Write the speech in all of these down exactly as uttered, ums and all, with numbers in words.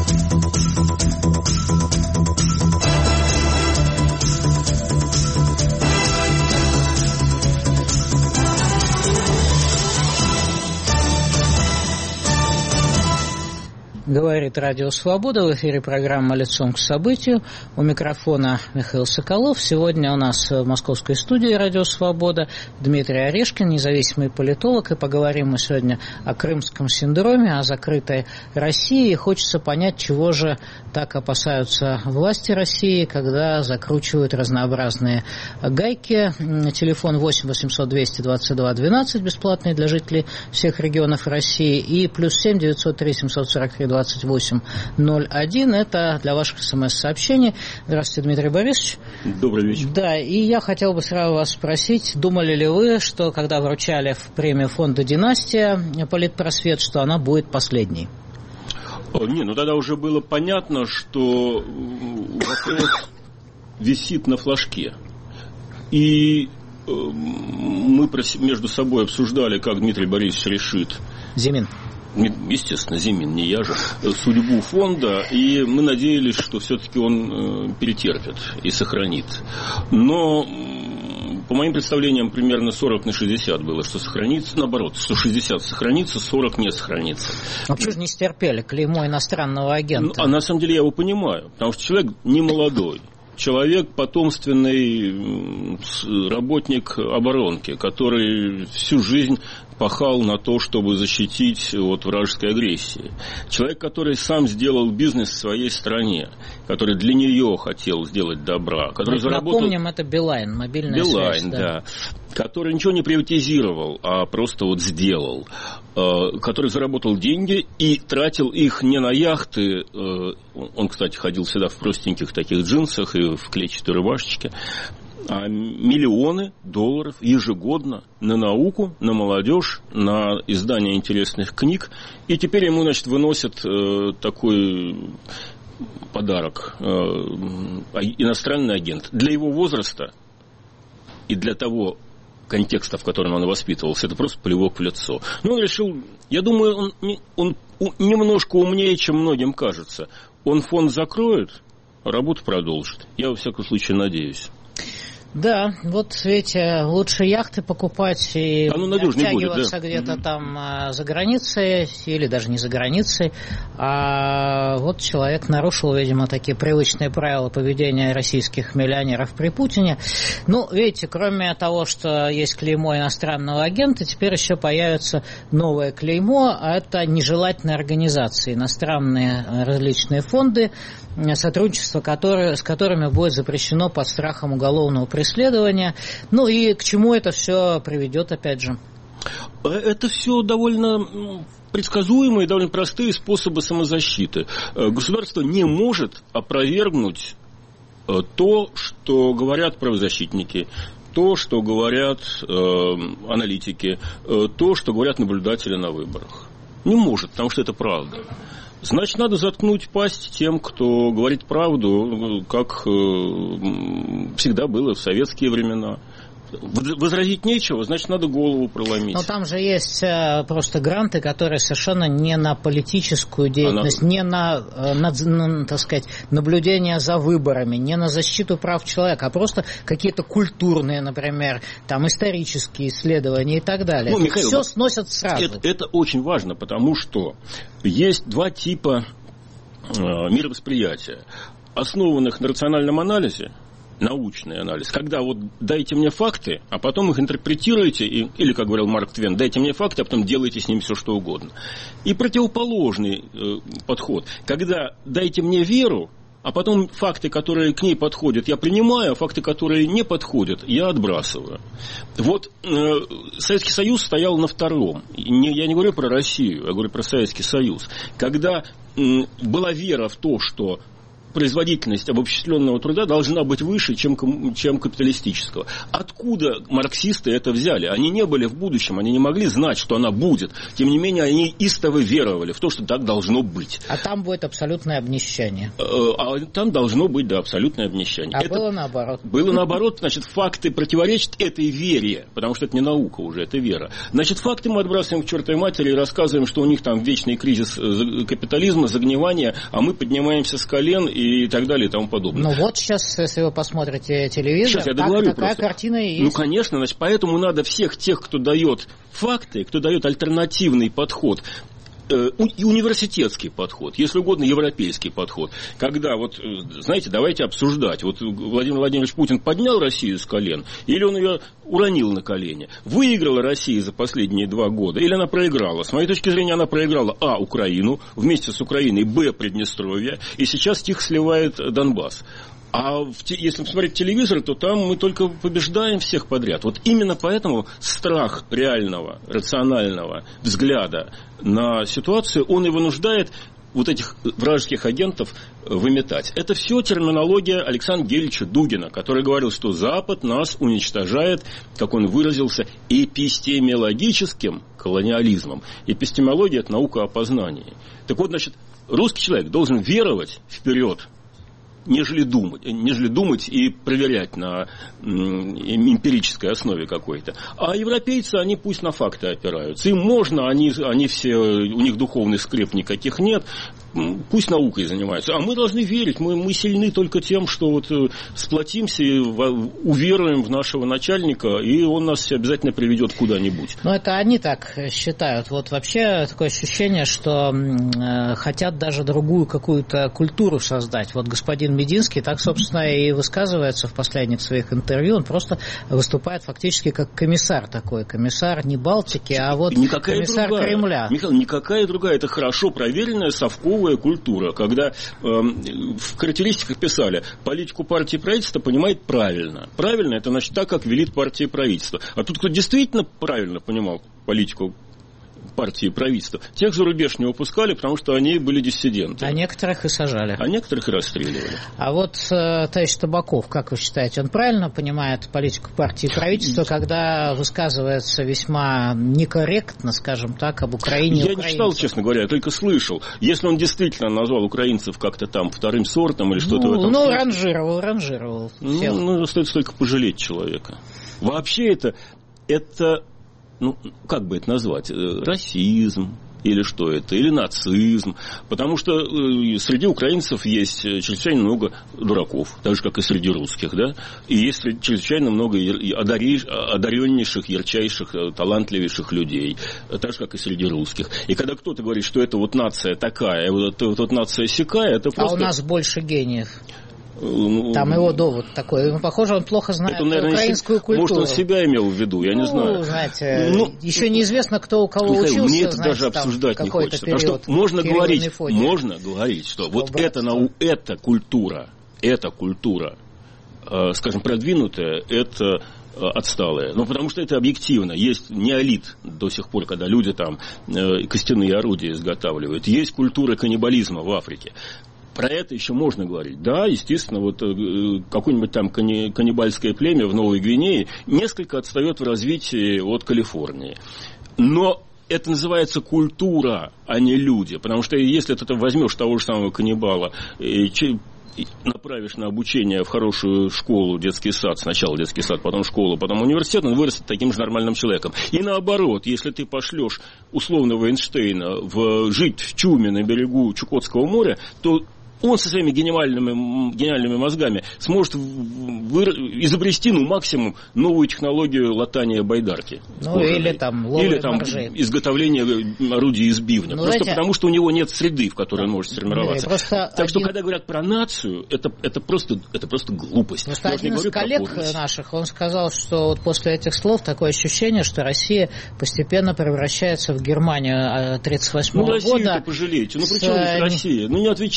Говорит Радио Свобода, в эфире программа «Лицом к событию». У микрофона Михаил Соколов. Сегодня у нас в московской студии Радио Свобода Дмитрий Орешкин, независимый политолог. И поговорим мы сегодня о крымском синдроме, о закрытой России. И хочется понять, чего же так опасаются власти России, когда закручивают разнообразные гайки. Телефон восемь восемьсот двести двадцать два двенадцать, бесплатный для жителей всех регионов России. И плюс семь девятьсот три семьсот сорок три двадцать восемь ноль один. Это для ваших смс-сообщений. Здравствуйте, Дмитрий Борисович. Добрый вечер. Да, и я хотел бы сразу вас спросить, думали ли вы, что когда вручали в премию фонда «Династия» политпросвет, что она будет последней? Не, ну тогда уже было понятно, что вопрос висит на флажке. И мы между собой обсуждали, как Дмитрий Борисович решит. Зимин. Естественно, Зимин, не я же, судьбу фонда, и мы надеялись, что все-таки он перетерпит и сохранит. Но, по моим представлениям, примерно сорок на шестьдесят было, что сохранится, наоборот, что шестьдесят сохранится, сорок не сохранится. А почему же не стерпели клеймо иностранного агента? Ну, а на самом деле я его понимаю, потому что человек не молодой. Человек потомственный работник оборонки, который всю жизнь пахал на то, чтобы защитить от вражеской агрессии. Человек, который сам сделал бизнес в своей стране, который для нее хотел сделать добра. Который заработал... Напомним, это Билайн, мобильная Билайн, связь. да. да. Который ничего не приватизировал, а просто вот сделал. Который заработал деньги и тратил их не на яхты. Он, кстати, ходил всегда в простеньких таких джинсах и в клетчатой рубашечке. А миллионы долларов ежегодно на науку, на молодежь, на издание интересных книг. И теперь ему, значит, выносят э, такой подарок. Э, иностранный агент. Для его возраста и для того контекста, в котором он воспитывался, это просто плевок в лицо. Но он решил, я думаю, он, он немножко умнее, чем многим кажется. Он фонд закроет, работу продолжит. Я, во всяком случае, надеюсь. Да, вот видите, лучше яхты покупать и а ну, оттягиваться будет, да? где-то mm-hmm. там а, за границей, или даже не за границей. А вот человек нарушил, видимо, такие привычные правила поведения российских миллионеров при Путине. Ну, видите, кроме того, что есть клеймо иностранного агента, теперь еще появится новое клеймо, а это нежелательные организации, иностранные различные фонды, сотрудничество которые, с которыми будет запрещено под страхом уголовного преследования. Ну и к чему это все приведет, опять же? Это все довольно предсказуемые, довольно простые способы самозащиты. Государство не может опровергнуть то, что говорят правозащитники, то, что говорят э, аналитики, э, то, что говорят наблюдатели на выборах. Не может, потому что это правда. Значит, надо заткнуть пасть тем, кто говорит правду, как всегда было в советские времена. Возразить нечего, значит, надо голову проломить. Но там же есть просто гранты, которые совершенно не на политическую деятельность, Она... не на, на, на, так сказать, наблюдение за выборами, не на защиту прав человека, а просто какие-то культурные, например, там, исторические исследования и так далее. Ну, Михаил, все сносят сразу. Это, это очень важно, потому что есть два типа э, мировосприятия, основанных на рациональном анализе, научный анализ, когда вот дайте мне факты, а потом их интерпретируйте, и, или, как говорил Марк Твен, дайте мне факты, а потом делайте с ними все, что угодно. И противоположный э, подход, когда дайте мне веру, а потом факты, которые к ней подходят, я принимаю, а факты, которые не подходят, я отбрасываю. Вот э, Советский Союз стоял на втором. Не, я не говорю про Россию, я говорю про Советский Союз. Когда э, была вера в то, что производительность обобщенного труда должна быть выше, чем, чем капиталистического. Откуда марксисты это взяли? Они не были в будущем, они не могли знать, что она будет. Тем не менее, они истово веровали в то, что так должно быть. А там будет абсолютное обнищание. А там должно быть, да, абсолютное обнищание. А это было наоборот. Было наоборот, значит, факты противоречат этой вере, потому что это не наука уже, это вера. Значит, факты мы отбрасываем к чертовой матери и рассказываем, что у них там вечный кризис капитализма, загнивания, а мы поднимаемся с колен и так далее и тому подобное. Ну вот сейчас, если вы посмотрите телевизор, сейчас я так, договорю такая просто. Картина и есть. Ну, конечно, значит, поэтому надо всех тех, кто дает факты, кто дает альтернативный подход, и университетский подход, если угодно, европейский подход, когда, вот, знаете, давайте обсуждать, вот Владимир Владимирович Путин поднял Россию с колен, или он ее уронил на колени? Выиграла Россия за последние два года, или она проиграла? С моей точки зрения, она проиграла, а, Украину, вместе с Украиной, б, Приднестровье, и сейчас тихо сливает Донбасс. А в, если посмотреть телевизор, то там мы только побеждаем всех подряд. Вот именно поэтому страх реального, рационального взгляда на ситуацию, он и вынуждает вот этих вражеских агентов выметать. Это все терминология Александра Гельевича Дугина, который говорил, что Запад нас уничтожает, как он выразился, эпистемологическим колониализмом. Эпистемология – это наука о познании. Так вот, значит, русский человек должен веровать вперед, нежели думать, нежели думать и проверять на эмпирической основе какой-то. А европейцы, они пусть на факты опираются. Им можно, они, они все, у них духовных скреп никаких нет, пусть наукой занимаются. А мы должны верить, мы, мы сильны только тем, что вот сплотимся и уверуем в нашего начальника, и он нас обязательно приведет куда-нибудь. Ну, это они так считают. Вот вообще такое ощущение, что э, хотят даже другую какую-то культуру создать. Вот господин Мединский так, собственно, и высказывается в последних своих интервью. Он просто выступает фактически как комиссар такой. Комиссар не Балтики, а вот никакая комиссар другая. Кремля. Михаил, никакая другая. Это хорошо проверенная совковая культура. Когда э, в характеристиках писали, политику партии и правительства понимает правильно. Правильно, это значит так, как велит партия и правительство. А тут кто действительно правильно понимал политику партии и правительства, тех за рубеж не выпускали, потому что они были диссиденты. А некоторых и сажали. А некоторых и расстреливали. А вот э, товарищ Табаков, как вы считаете, он правильно понимает политику партии и правительства, когда высказывается весьма некорректно, скажем так, об Украине? Я не читал, честно говоря, я только слышал. Если он действительно назвал украинцев как-то там вторым сортом или что-то ну, в этом... Ну, ранжировал, ранжировал. Ну, ну, остается только пожалеть человека. Вообще это... это ну, как бы это назвать, расизм, или что это, или нацизм, потому что э, среди украинцев есть чрезвычайно много дураков, так же, как и среди русских, да, и есть чрезвычайно много одари, одареннейших, ярчайших, талантливейших людей, так же, как и среди русских. И когда кто-то говорит, что это вот нация такая, вот, вот, вот нация сякая, это просто... А у нас больше гениев. Там его довод такой. Ну, похоже, он плохо знает это, наверное, украинскую культуру. Может, он себя имел в виду, я ну, не знаю. Знаете, ну, еще неизвестно, кто у кого Михаил, учился. Мне это знаете, даже обсуждать не хочется. Потому что можно говорить, можно говорить, что, что вот это, эта культура, эта культура, э, скажем, продвинутая, это отсталая. Ну, потому что это объективно. Есть неолит до сих пор, когда люди там э, костяные орудия изготавливают. Есть культура каннибализма в Африке. Про это еще можно говорить. Да, естественно, вот э, какое-нибудь там канни, каннибальское племя в Новой Гвинее несколько отстает в развитии от Калифорнии. Но это называется культура, а не люди. Потому что если ты возьмешь того же самого каннибала и направишь на обучение в хорошую школу, детский сад, сначала детский сад, потом школу, потом университет, он вырастет таким же нормальным человеком. И наоборот, если ты пошлешь условного Эйнштейна в, жить в чуме на берегу Чукотского моря, то он со своими гениальными, гениальными мозгами сможет вы, изобрести, ну, максимум, новую технологию латания байдарки. Ну, или там ловли Или там моржей. Изготовление орудий из бивня. Ну, просто знаете, потому, что у него нет среды, в которой да, он может сформироваться. Так один... что, когда говорят про нацию, это, это, просто, это просто глупость. Просто один из коллег наших, он сказал, что вот после этих слов такое ощущение, что Россия постепенно превращается в Германию тридцать восьмого ну, года. Ну, Россию-то пожалейте. Ну, при чем здесь Россия? Ну, не отвечаем мы за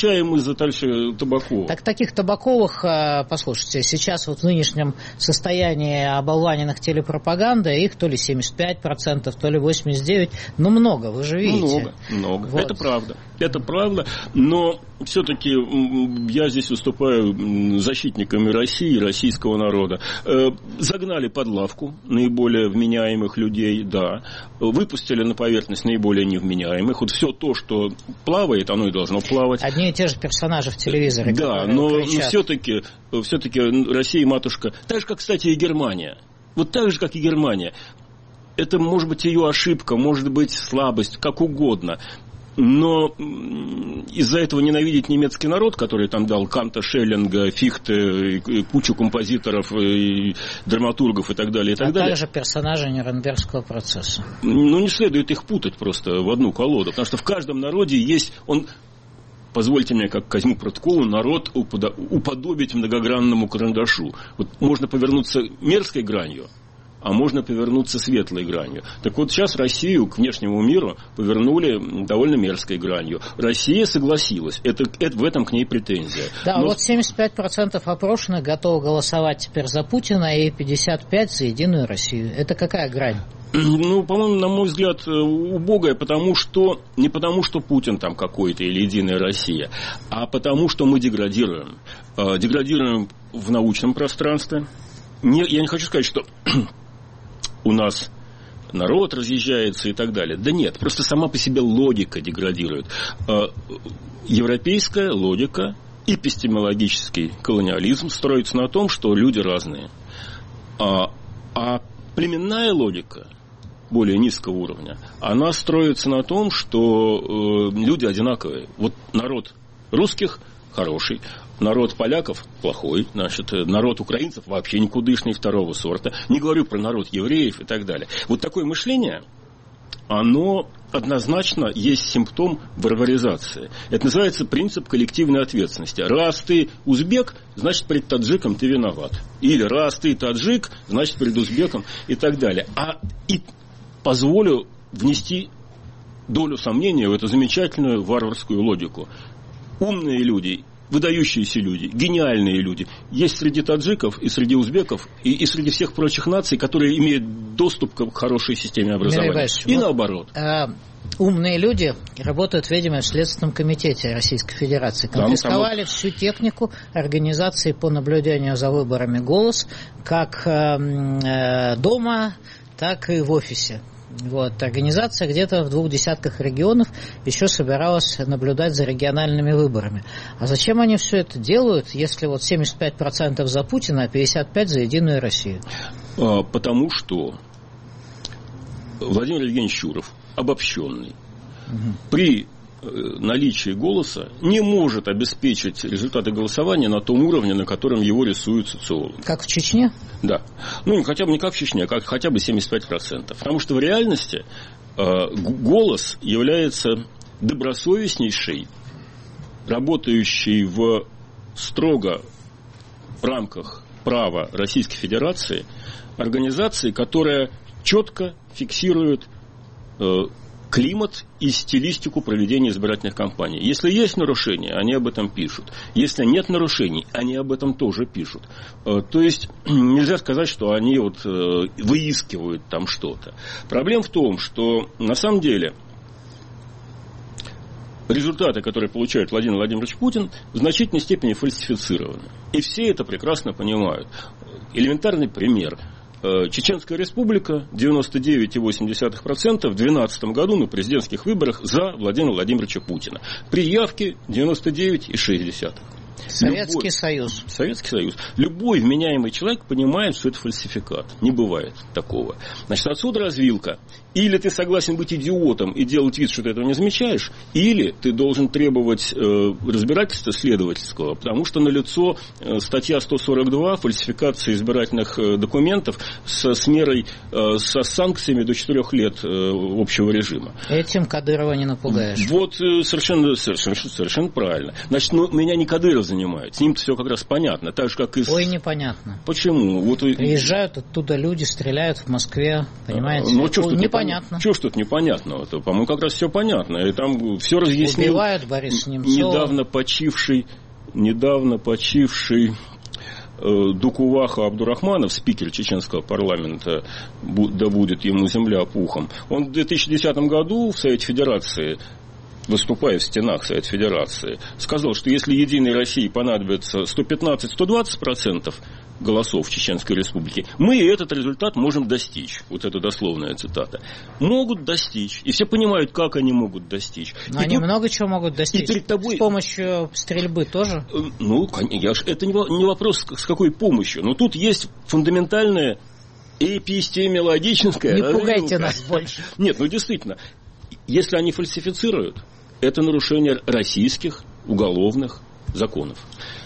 за дальше Табакова. Так таких Табаковых, послушайте, сейчас вот в нынешнем состоянии оболваненных телепропагандой их то ли семьдесят пять процентов, то ли восемьдесят девять процентов, ну много, вы же видите. Много, много. Вот. Это правда. Это правда, но все-таки я здесь выступаю защитниками России, российского народа. Загнали под лавку наиболее вменяемых людей, да. Выпустили на поверхность наиболее невменяемых. Вот все то, что плавает, оно и должно плавать. Одни и те же персонажи в телевизоре. Да, но, но все-таки, все-таки Россия матушка, так же, как, кстати, и Германия. Вот так же, как и Германия. Это может быть ее ошибка, может быть слабость, как угодно. Но из-за этого ненавидеть немецкий народ, который там дал Канта, Шеллинга, Фихте, кучу композиторов, и драматургов и так далее, и так а далее. также персонажи Нюрнбергского процесса. Ну, не следует их путать просто в одну колоду, потому что в каждом народе есть... он, позвольте мне, как Козьму Протоколу, народ уподобить многогранному карандашу. Вот можно повернуться мерзкой гранью, а можно повернуться светлой гранью. Так вот, сейчас Россию к внешнему миру повернули довольно мерзкой гранью. Россия согласилась. Это, это, в этом к ней претензия. Да, Но... вот семьдесят пять процентов опрошенных готовы голосовать теперь за Путина и пятьдесят пять процентов за Единую Россию. Это какая грань? Ну, по-моему, на мой взгляд, убогая, потому что не потому, что Путин там какой-то или Единая Россия, а потому, что мы деградируем. Деградируем в научном пространстве. Не, я не хочу сказать, что у нас народ разъезжается и так далее. Да нет, просто сама по себе логика деградирует. Европейская логика, эпистемологический колониализм строится на том, что люди разные. А, а племенная логика более низкого уровня, она строится на том, что люди одинаковые. Вот народ русских хороший, народ поляков плохой, значит, народ украинцев вообще никудышный, второго сорта. Не говорю про народ евреев и так далее. Вот такое мышление, оно однозначно есть симптом варваризации. Это называется принцип коллективной ответственности. Раз ты узбек, значит, перед таджиком ты виноват. Или раз ты таджик, значит, перед узбеком и так далее. А и позволю внести долю сомнения в эту замечательную варварскую логику. Умные люди, выдающиеся люди, гениальные люди есть среди таджиков и среди узбеков и, и среди всех прочих наций, которые имеют доступ к хорошей системе образования. И вот, наоборот. А, умные люди работают, видимо, в Следственном комитете Российской Федерации. Конфисковали там, всю технику организации по наблюдению за выборами «Голос», как э, дома, так и в офисе. Вот, организация где-то в двух десятках регионов еще собиралась наблюдать за региональными выборами. А зачем они все это делают, если вот семьдесят пять процентов за Путина, а пятьдесят пять процентов за Единую Россию? А, потому что Владимир Евгеньевич Чуров, обобщенный, угу. при наличии голоса не может обеспечить результаты голосования на том уровне, на котором его рисуют социологи. Как в Чечне? Да. Ну, хотя бы не как в Чечне, а как хотя бы семьдесят пять процентов. Потому что в реальности э, голос является добросовестнейшей, работающей в строго в рамках права Российской Федерации организацией, которая четко фиксирует э, климат и стилистику проведения избирательных кампаний. Если есть нарушения, они об этом пишут. Если нет нарушений, они об этом тоже пишут. То есть нельзя сказать, что они вот выискивают там что-то. Проблема в том, что на самом деле результаты, которые получает Владимир Владимирович Путин, в значительной степени фальсифицированы. И все это прекрасно понимают. Элементарный пример. Чеченская республика девяносто девять целых восемь десятых процента в две тысячи двенадцатом году на президентских выборах за Владимира Владимировича Путина. При явке девяносто девять целых шесть десятых процента. Советский Любой, Союз. Советский Союз. Любой вменяемый человек понимает, что это фальсификат. Не бывает такого. Значит, отсюда развилка. Или ты согласен быть идиотом и делать вид, что ты этого не замечаешь, или ты должен требовать э, разбирательства следовательского, потому что налицо э, статья сто сорок два фальсификация избирательных э, документов со, с мерой, э, со санкциями до четырех лет э, общего режима. Этим Кадырова не напугаешь. Вот э, совершенно, совершенно, совершенно правильно. Значит, ну, меня не Кадыров занимает. С ним-то все как раз понятно. Так же, как и с... Ой, непонятно. Почему? Вот... Приезжают оттуда люди, стреляют в Москве, понимаете? Ну, что, что непонятно. понятно. Чего ж тут непонятного? -то? По-моему, как раз все понятно. И там все разъяснил. Убивают Бориса Немцова. Недавно почивший, недавно почивший Дукуваха Абдурахманов, спикер чеченского парламента, да будет ему земля пухом, он в две тысячи десятом году в Совете Федерации, выступая в стенах Совета Федерации, сказал, что если Единой России понадобится сто пятнадцать - сто двадцать процентов голосов в Чеченской Республике, мы этот результат можем достичь. Вот это дословная цитата. Могут достичь. И все понимают, как они могут достичь. Но и они тут... много чего могут достичь. Перед тобой... С помощью стрельбы тоже? Ну, я ж... это не вопрос, с какой помощью. Но тут есть фундаментальная эпистемологическая... Не пугайте нас больше. Нет, ну действительно, если они фальсифицируют, это нарушение российских уголовных законов.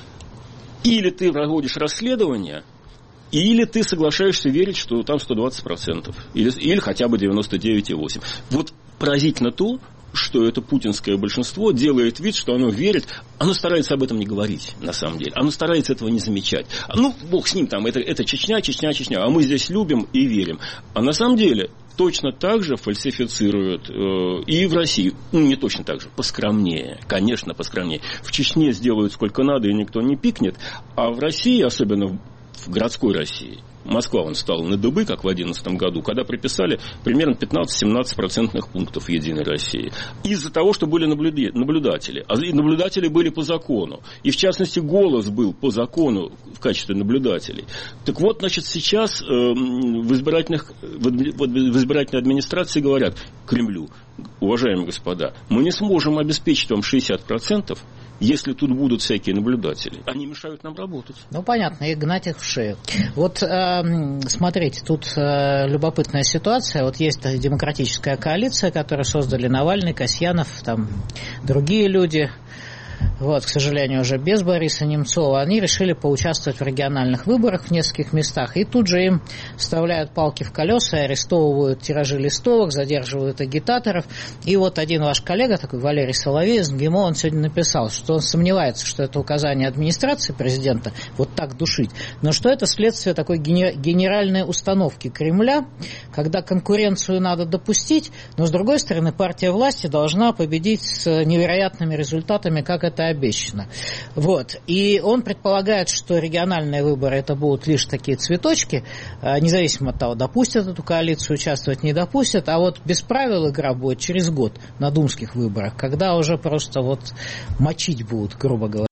Или ты проводишь расследование, или ты соглашаешься верить, что там сто двадцать процентов. Или, или хотя бы девяносто девять и восемь десятых. Вот поразительно то, что это путинское большинство делает вид, что оно верит. Оно старается об этом не говорить, на самом деле. Оно старается этого не замечать. Ну, бог с ним, там, это, это Чечня, Чечня, Чечня. А мы здесь любим и верим. А на самом деле... точно так же фальсифицируют э, и в России. Ну, не точно так же, поскромнее. Конечно, поскромнее. В Чечне сделают сколько надо, и никто не пикнет. А в России, особенно в городской России, Москва вон стала на дыбы, как в две тысячи одиннадцатом году, когда приписали примерно пятнадцать-семнадцать процентных пунктов Единой России. Из-за того, что были наблюдатели. А наблюдатели были по закону. И, в частности, «Голос» был по закону в качестве наблюдателей. Так вот, значит, сейчас э, в, избирательных, в избирательной администрации говорят Кремлю: уважаемые господа, мы не сможем обеспечить вам шестьдесят процентов, если тут будут всякие наблюдатели. Они мешают нам работать. Ну, понятно, и гнать их в шею. Вот, э, смотрите, тут э, любопытная ситуация. Вот есть демократическая коалиция, которую создали Навальный, Касьянов, там другие люди. Вот, к сожалению, уже без Бориса Немцова. Они решили поучаствовать в региональных выборах в нескольких местах. И тут же им вставляют палки в колеса, арестовывают тиражи листовок, задерживают агитаторов. И вот один ваш коллега, такой Валерий Соловей из МГИМО, он сегодня написал, что он сомневается, что это указание администрации президента вот так душить, но что это следствие такой генеральной установки Кремля, когда конкуренцию надо допустить, но, с другой стороны, партия власти должна победить с невероятными результатами, как это обещано. Вот. И он предполагает, что региональные выборы это будут лишь такие цветочки, независимо от того, допустят эту коалицию участвовать, не допустят, а вот без правил игра будет через год на думских выборах, когда уже просто вот мочить будут, грубо говоря.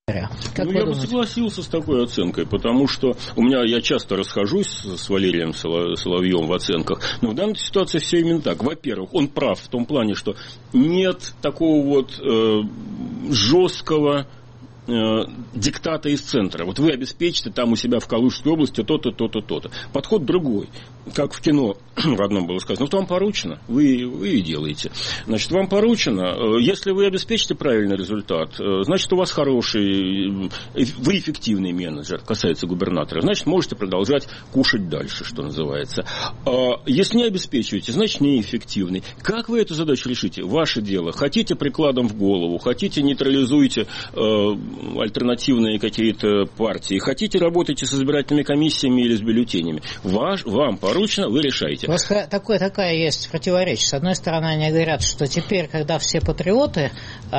Как ну, я думаете? бы согласился с такой оценкой, потому что у меня, я часто расхожусь с Валерием Соловьем в оценках, но в данной ситуации все именно так. Во-первых, он прав в том плане, что нет такого вот э, жесткого э, диктата из центра. Вот вы обеспечите там у себя в Калужской области то-то, то-то, то-то. Подход другой. Как в кино в одном было сказано, вот вам поручено, вы, вы и делаете. Значит, вам поручено, если вы обеспечите правильный результат, значит, у вас хороший, вы эффективный менеджер, касается губернатора, значит, можете продолжать кушать дальше, что называется. Если не обеспечиваете, значит, неэффективный. Как вы эту задачу решите? Ваше дело. Хотите прикладом в голову, хотите нейтрализуйте э, альтернативные какие-то партии, хотите работайте с избирательными комиссиями или с бюллетенями. Ваш, вам поручено, вы решаете. Просто такое, такая есть противоречие. С одной стороны, они говорят, что теперь, когда все патриоты,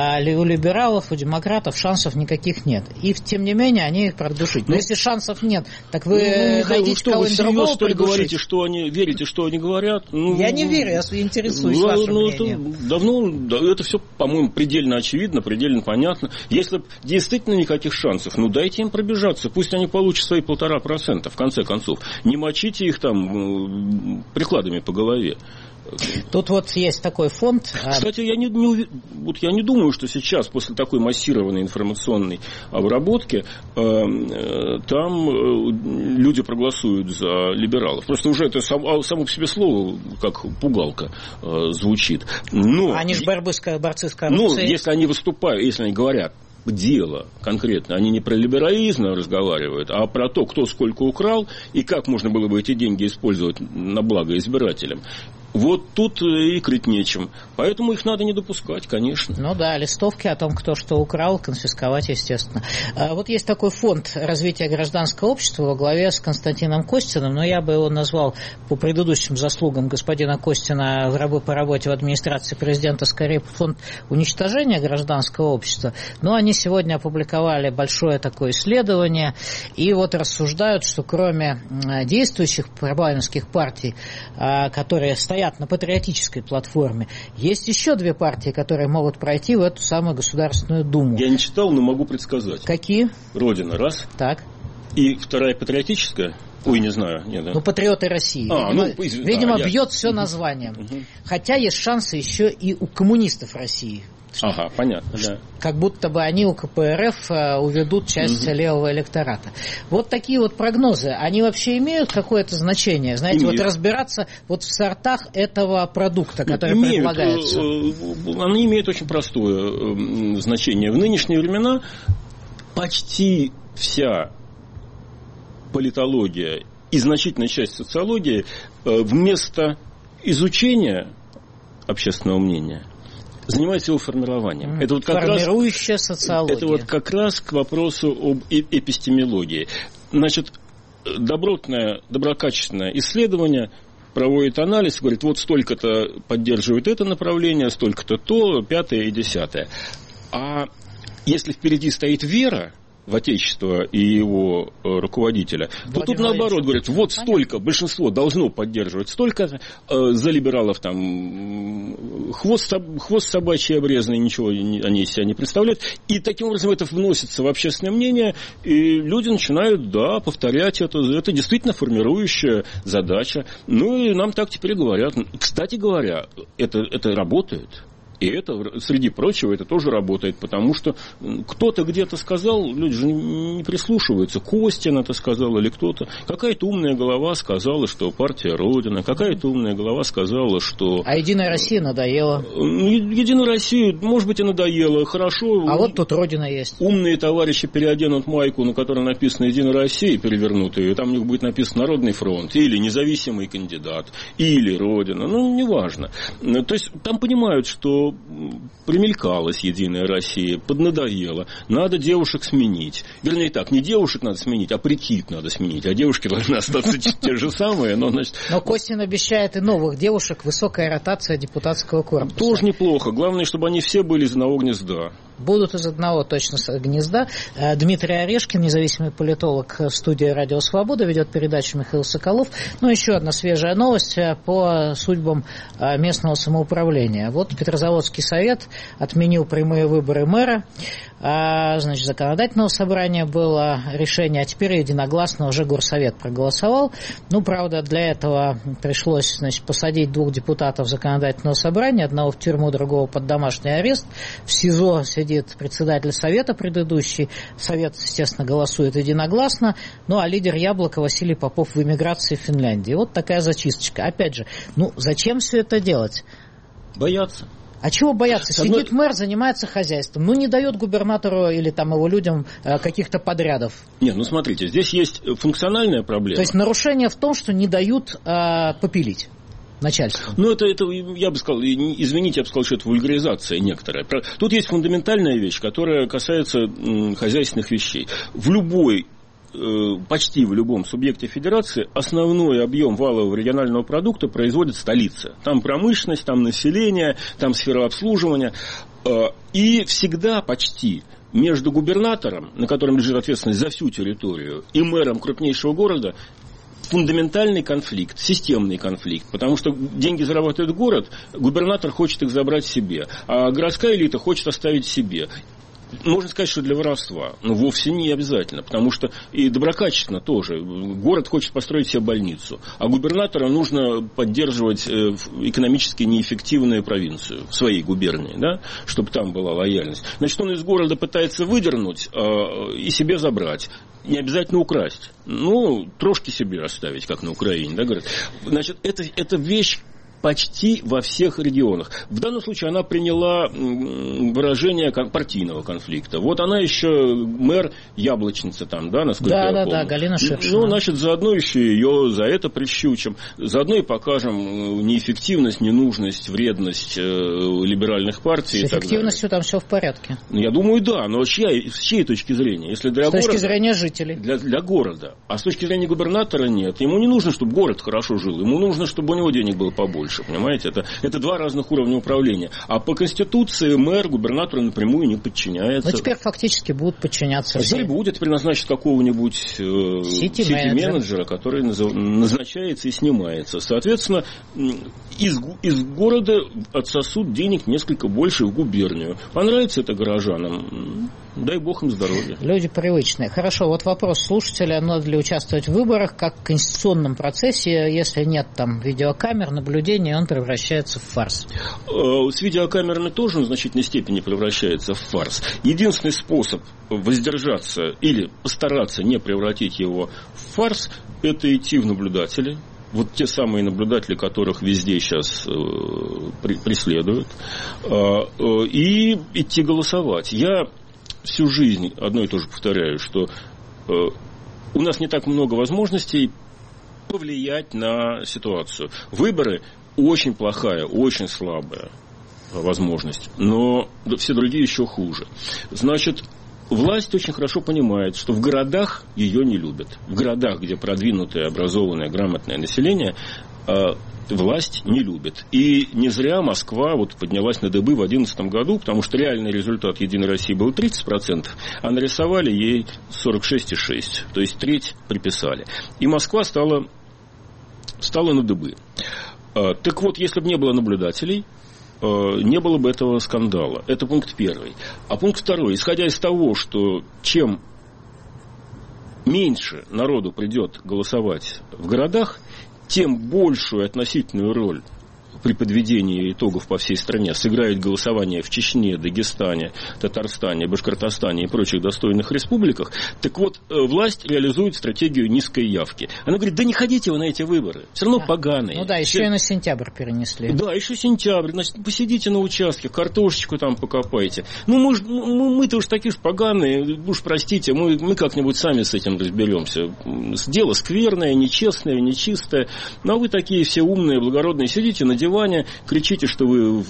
у либералов, у демократов шансов никаких нет. И, тем не менее, они их продушить. Но ну, если шансов нет, так вы ну, Михаил, найдите ну, кого-нибудь другого придушить. Вы говорите, что они, верите, что они говорят? Ну, я не верю, я интересуюсь ну, вашим ну, мнением. Это, давно, да, это все, по-моему, предельно очевидно, предельно понятно. Если действительно никаких шансов, ну дайте им пробежаться. Пусть они получат свои полтора процента, в конце концов. Не мочите их там прикладами по голове. Тут вот есть такой фонд. Кстати, я не, не, вот я не думаю, что сейчас, после такой массированной информационной обработки, э, э, там э, люди проголосуют за либералов. Просто уже это само, само по себе слово, как пугалка, э, звучит. Но, они же борьбы с, борцы с коррупцией. Ну, если они выступают, если они говорят дело конкретно, они не про либерализм разговаривают, а про то, кто сколько украл и как можно было бы эти деньги использовать на благо избирателям. Вот тут и крыть нечем. Поэтому их надо не допускать, конечно. Ну да, листовки о том, кто что украл, конфисковать, естественно. А вот есть такой фонд развития гражданского общества во главе с Константином Костиным, но я бы его назвал по предыдущим заслугам господина Костина по работе в администрации президента скорее фонд уничтожения гражданского общества. Но они сегодня опубликовали большое такое исследование и вот рассуждают, что кроме действующих парламентских партий, которые стоят на патриотической платформе, есть еще две партии, которые могут пройти в эту самую Государственную Думу. Я не читал, но могу предсказать. Какие? Родина, раз. Так. И вторая патриотическая? Ой, не знаю. Нет, да. Ну, патриоты России. А, видимо, ну, из... видимо да, бьет я... все названием. Угу. Хотя есть шансы еще и у коммунистов России. Ага, понятно, да. Как будто бы они у ка пэ эр эф уведут часть угу. левого электората. Вот такие вот прогнозы, они вообще имеют какое-то значение? Знаете, имеют. Вот разбираться вот в сортах этого продукта, который имеют, предлагается. Они имеют очень простое значение. В нынешние времена почти вся политология и значительная часть социологии вместо изучения общественного мнения занимается его формированием. Mm. Это вот как Формирующая раз, социология. Это вот как раз к вопросу об эпистемологии. Значит, добротное, доброкачественное исследование проводит анализ, говорит, вот столько-то поддерживает это направление, столько-то то, пятое и десятое. А если впереди стоит вера в Отечество и его руководителя, то Владимир тут наоборот говорят, вот столько, большинство должно поддерживать, столько э, за либералов там хвост, хвост собачий обрезанный, ничего они из себя не представляют, и таким образом это вносится в общественное мнение, и люди начинают, да, повторять это, это действительно формирующая задача, ну и нам так теперь говорят. Кстати говоря, это, это работает. И это, среди прочего, это тоже работает, потому что кто-то где-то сказал, люди же не прислушиваются, Костин это сказал или кто-то. Какая-то умная голова сказала, что партия Родина, какая-то умная голова сказала, что... А Единая Россия надоела. Единая Россия, может быть, и надоела, хорошо. А вот тут Родина есть. Умные товарищи переоденут майку, на которой написано Единая Россия, перевернут ее, и там у них будет написано Народный фронт, или независимый кандидат, или Родина, ну, неважно. То есть там понимают, что примелькалась Единая Россия, поднадоела, надо девушек сменить. Вернее так, не девушек надо сменить, а прикид надо сменить, а девушки должны остаться те же самые. Но, значит... но Костин обещает и новых девушек, высокая ротация депутатского корпуса. Тоже неплохо, главное, чтобы они все были из одного гнезда. Будут из одного точно гнезда. Дмитрий Орешкин, независимый политолог, в студии «Радио Свобода», ведет передачу Михаил Соколов. Ну, еще одна свежая новость по судьбам местного самоуправления. Вот Петрозаводский совет отменил прямые выборы мэра. Значит, законодательного собрания было решение, а теперь единогласно уже горсовет проголосовал. Ну, правда, для этого пришлось, значит, посадить двух депутатов законодательного собрания, одного в тюрьму, другого под домашний арест. В СИЗО сидит председатель совета предыдущий. Совет, естественно, голосует единогласно. Ну, а лидер Яблоко Василий Попов в эмиграции в Финляндии. Вот такая зачисточка. Опять же, ну, зачем все это делать? Боятся. А чего бояться? Сидит одной... мэр, занимается хозяйством. Ну, не дает губернатору или там его людям каких-то подрядов. Нет, ну смотрите, здесь есть функциональная проблема. То есть нарушение в том, что не дают а, попилить начальство. Ну, это, это, я бы сказал, извините, я бы сказал, что это вульгаризация некоторая. Тут есть фундаментальная вещь, которая касается м, хозяйственных вещей. В любой почти в любом субъекте федерации основной объем валового регионального продукта производит столица. Там промышленность, там население, там сфера обслуживания. И всегда почти между губернатором, на котором лежит ответственность за всю территорию, и мэром крупнейшего города фундаментальный конфликт, системный конфликт, потому что деньги зарабатывает город, губернатор хочет их забрать себе, а городская элита хочет оставить себе. Можно сказать, что для воровства, но вовсе не обязательно, потому что и доброкачественно тоже. Город хочет построить себе больницу, а губернатора нужно поддерживать экономически неэффективную провинцию в своей губернии, да, чтобы там была лояльность. Значит, он из города пытается выдернуть э, и себе забрать. Не обязательно украсть. Ну, трошки себе оставить, как на Украине, да, говорят. Значит, это, это вещь, почти во всех регионах. В данном случае она приняла выражение партийного конфликта. Вот она еще мэр Яблочницы там, да, насколько да, я да, помню. Да, Галина Шершина. Ну, значит, заодно еще ее за это прищучим. Заодно и покажем неэффективность, ненужность, вредность э, либеральных партий. С эффективностью там все в порядке. Я думаю, да, но чья, с чьей точки зрения? Если для с города, точки зрения жителей. Для, для города. А с точки зрения губернатора нет. Ему не нужно, чтобы город хорошо жил. Ему нужно, чтобы у него денег было побольше. Понимаете? Это, это два разных уровня управления. А по Конституции мэр губернатору напрямую не подчиняется. Но теперь фактически будут подчиняться. Теперь будет приназначить какого-нибудь э, сити-менеджера, который назначается и снимается. Соответственно, из, из города отсосут денег несколько больше в губернию. Понравится это горожанам? Дай бог им здоровья. Люди привычные. Хорошо, вот вопрос слушателя. Надо ли участвовать в выборах как в конституционном процессе, если нет там видеокамер, наблюдения, он превращается в фарс? С видеокамерами тоже в значительной степени превращается в фарс. Единственный способ воздержаться или постараться не превратить его в фарс, это идти в наблюдатели. Вот те самые наблюдатели, которых везде сейчас э, при, преследуют, э, и идти голосовать. Я всю жизнь одно и то же повторяю, что э, у нас не так много возможностей повлиять на ситуацию. Выборы очень плохая, очень слабая возможность, но все другие еще хуже. Значит, власть очень хорошо понимает, что в городах ее не любят. В городах, где продвинутое, образованное, грамотное население, власть не любит. И не зря Москва вот поднялась на дыбы в две тысячи одиннадцатом году, потому что реальный результат «Единой России» был тридцать процентов, а нарисовали ей сорок шесть целых шесть десятых, то есть треть приписали. И Москва стала, стала на дыбы. Так вот, если бы не было наблюдателей, не было бы этого скандала. Это пункт первый. А пункт второй. Исходя из того, что чем меньше народу придет голосовать в городах, тем большую относительную роль при подведении итогов по всей стране сыграет голосование в Чечне, Дагестане, Татарстане, Башкортостане и прочих достойных республиках. Так вот, власть реализует стратегию низкой явки. Она говорит, да не ходите вы на эти выборы, все равно да. поганые. Ну да, еще все... и на сентябрь перенесли. Да, еще сентябрь, значит, посидите на участке, картошечку там покопайте. Ну, мы ж, мы, мы-то уж такие ж поганые, уж простите, мы, мы как-нибудь сами с этим разберемся. Дело скверное, нечестное, нечистое. Ну, а вы такие все умные, благородные, сидите на диване, кричите, что вы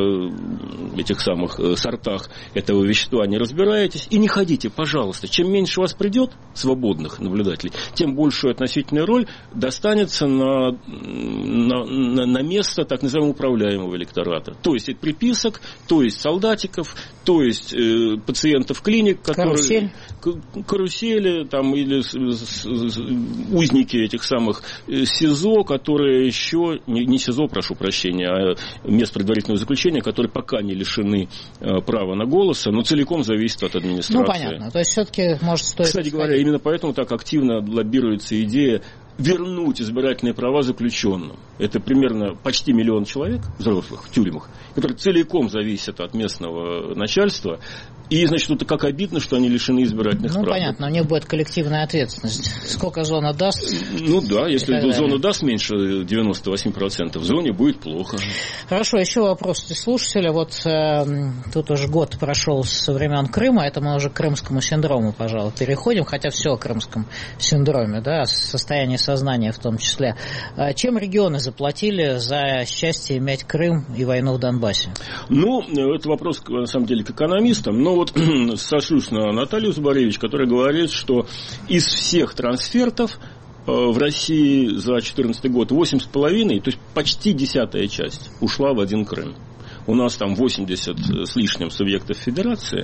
в этих самых сортах этого вещества не разбираетесь, и не ходите, пожалуйста. Чем меньше вас придет, свободных наблюдателей, тем большую относительную роль достанется на, на, на, на место так называемого управляемого электората. То есть приписок, то есть солдатиков, то есть э, пациентов клиник, которые... Карусель. Карусели, там, или с, с, с, узники этих самых СИЗО, которые еще... Не, не СИЗО, прошу прощения, а мест предварительного заключения, которые пока не лишены э, права на голос, но целиком зависит от администрации. Ну, понятно. То есть, все-таки, может, стоит... Кстати говоря, именно поэтому так активно лоббируется идея вернуть избирательные права заключенным. Это примерно почти миллион человек, взрослых, в тюрьмах, которые целиком зависят от местного начальства. И, значит, это как обидно, что они лишены избирательных ну, прав. Ну, понятно, у них будет коллективная ответственность. Сколько зона даст? Ну, да, если зона даст меньше девяносто восемь процентов, в зоне будет плохо. Хорошо, еще вопрос слушателя. Вот э, тут уже год прошел со времен Крыма, это мы уже к крымскому синдрому, пожалуй, переходим, хотя все о крымском синдроме, да, состояние сознания в том числе. Чем регионы заплатили за счастье иметь Крым и войну в Донбассе? Ну, это вопрос, на самом деле, к экономистам, но вот сошлюсь на Наталью Зубаревич, которая говорит, что из всех трансфертов в России за две тысячи четырнадцатый год восемь с половиной, то есть почти десятая часть ушла в один Крым. У нас там восемьдесят с лишним субъектов федерации,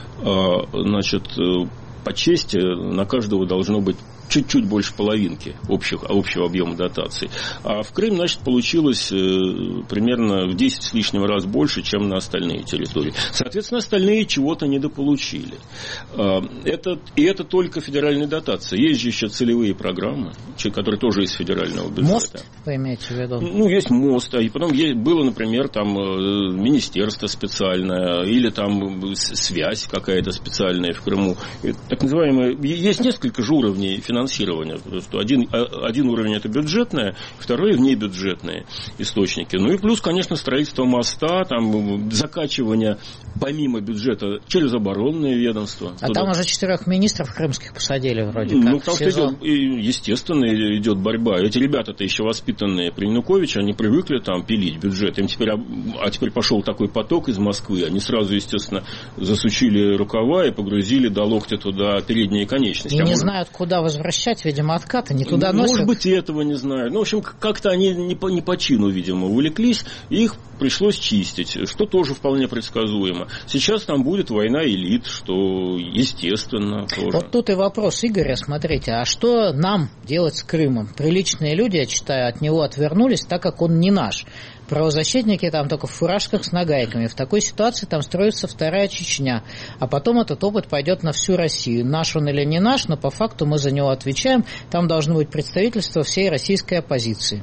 значит, по чести на каждого должно быть чуть-чуть больше половинки общих, общего объема дотаций. А в Крым, значит, получилось э, примерно в десять с лишним раз больше, чем на остальные территории. Соответственно, остальные чего-то недополучили. Э, это, и это только федеральная дотация. Есть же еще целевые программы, которые тоже из федерального бюджета. Мост, вы имеете в виду? Ну, есть мост. А и потом есть, было, например, там министерство специальное, или там связь какая-то специальная в Крыму. Так называемое, есть несколько же уровней финансирования финансирования. Что один, один уровень – это бюджетное, второй – внебюджетные источники. Ну и плюс, конечно, строительство моста, там, закачивание помимо бюджета через оборонные ведомства. А туда. Там уже четырех министров крымских посадили вроде как. Ну, там, идет, естественно, идет борьба. Эти ребята-то еще воспитанные при Януковиче, они привыкли там пилить бюджет. Им теперь, а теперь пошел такой поток из Москвы, они сразу, естественно, засучили рукава и погрузили до локтя туда передние конечности. И а не может... знают, куда возвращать, видимо, откаты, не туда ну, носят. Может быть, и этого не знаю. Ну, в общем, как-то они не по, не по чину, видимо, увлеклись, и их пришлось чистить, что тоже вполне предсказуемо. Сейчас там будет война элит, что естественно тоже. Вот тут и вопрос Игоря, смотрите, а что нам делать с Крымом? Приличные люди, я читаю, от него отвернулись, так как он не наш. Правозащитники там только в фуражках с нагайками. В такой ситуации там строится вторая Чечня. А потом этот опыт пойдет на всю Россию. Наш он или не наш, но по факту мы за него отвечаем. Там должно быть представительство всей российской оппозиции.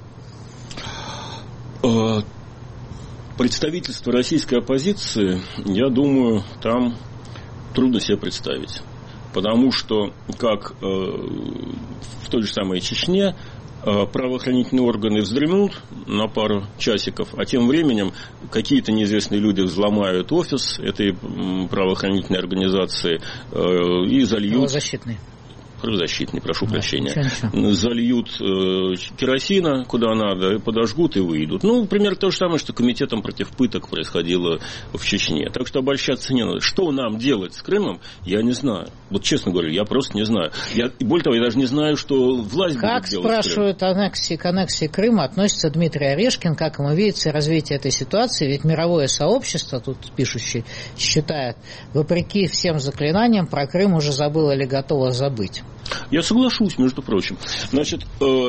Представительство российской оппозиции, я думаю, там трудно себе представить. Потому что, как э, в той же самой Чечне, э, правоохранительные органы вздремнут на пару часиков, а тем временем какие-то неизвестные люди взломают офис этой правоохранительной организации э, и зальют... Правозащитный. Правозащитный, прошу да, прощения, ничего, ничего. Зальют э, керосина куда надо, подожгут и выйдут. Ну, примерно то же самое, что комитетом против пыток происходило в Чечне. Так что обольщаться не надо. Что нам делать с Крымом, я не знаю. Вот честно говоря, я просто не знаю. Я, более того, я даже не знаю, что власть как будет делать. Как спрашивают аннексии, к аннексии Крыма относится Дмитрий Орешкин, как ему видится развитие этой ситуации, ведь мировое сообщество, тут пишущий, считает, вопреки всем заклинаниям, про Крым уже забыло или готово забыть. Я соглашусь, между прочим. Значит, э,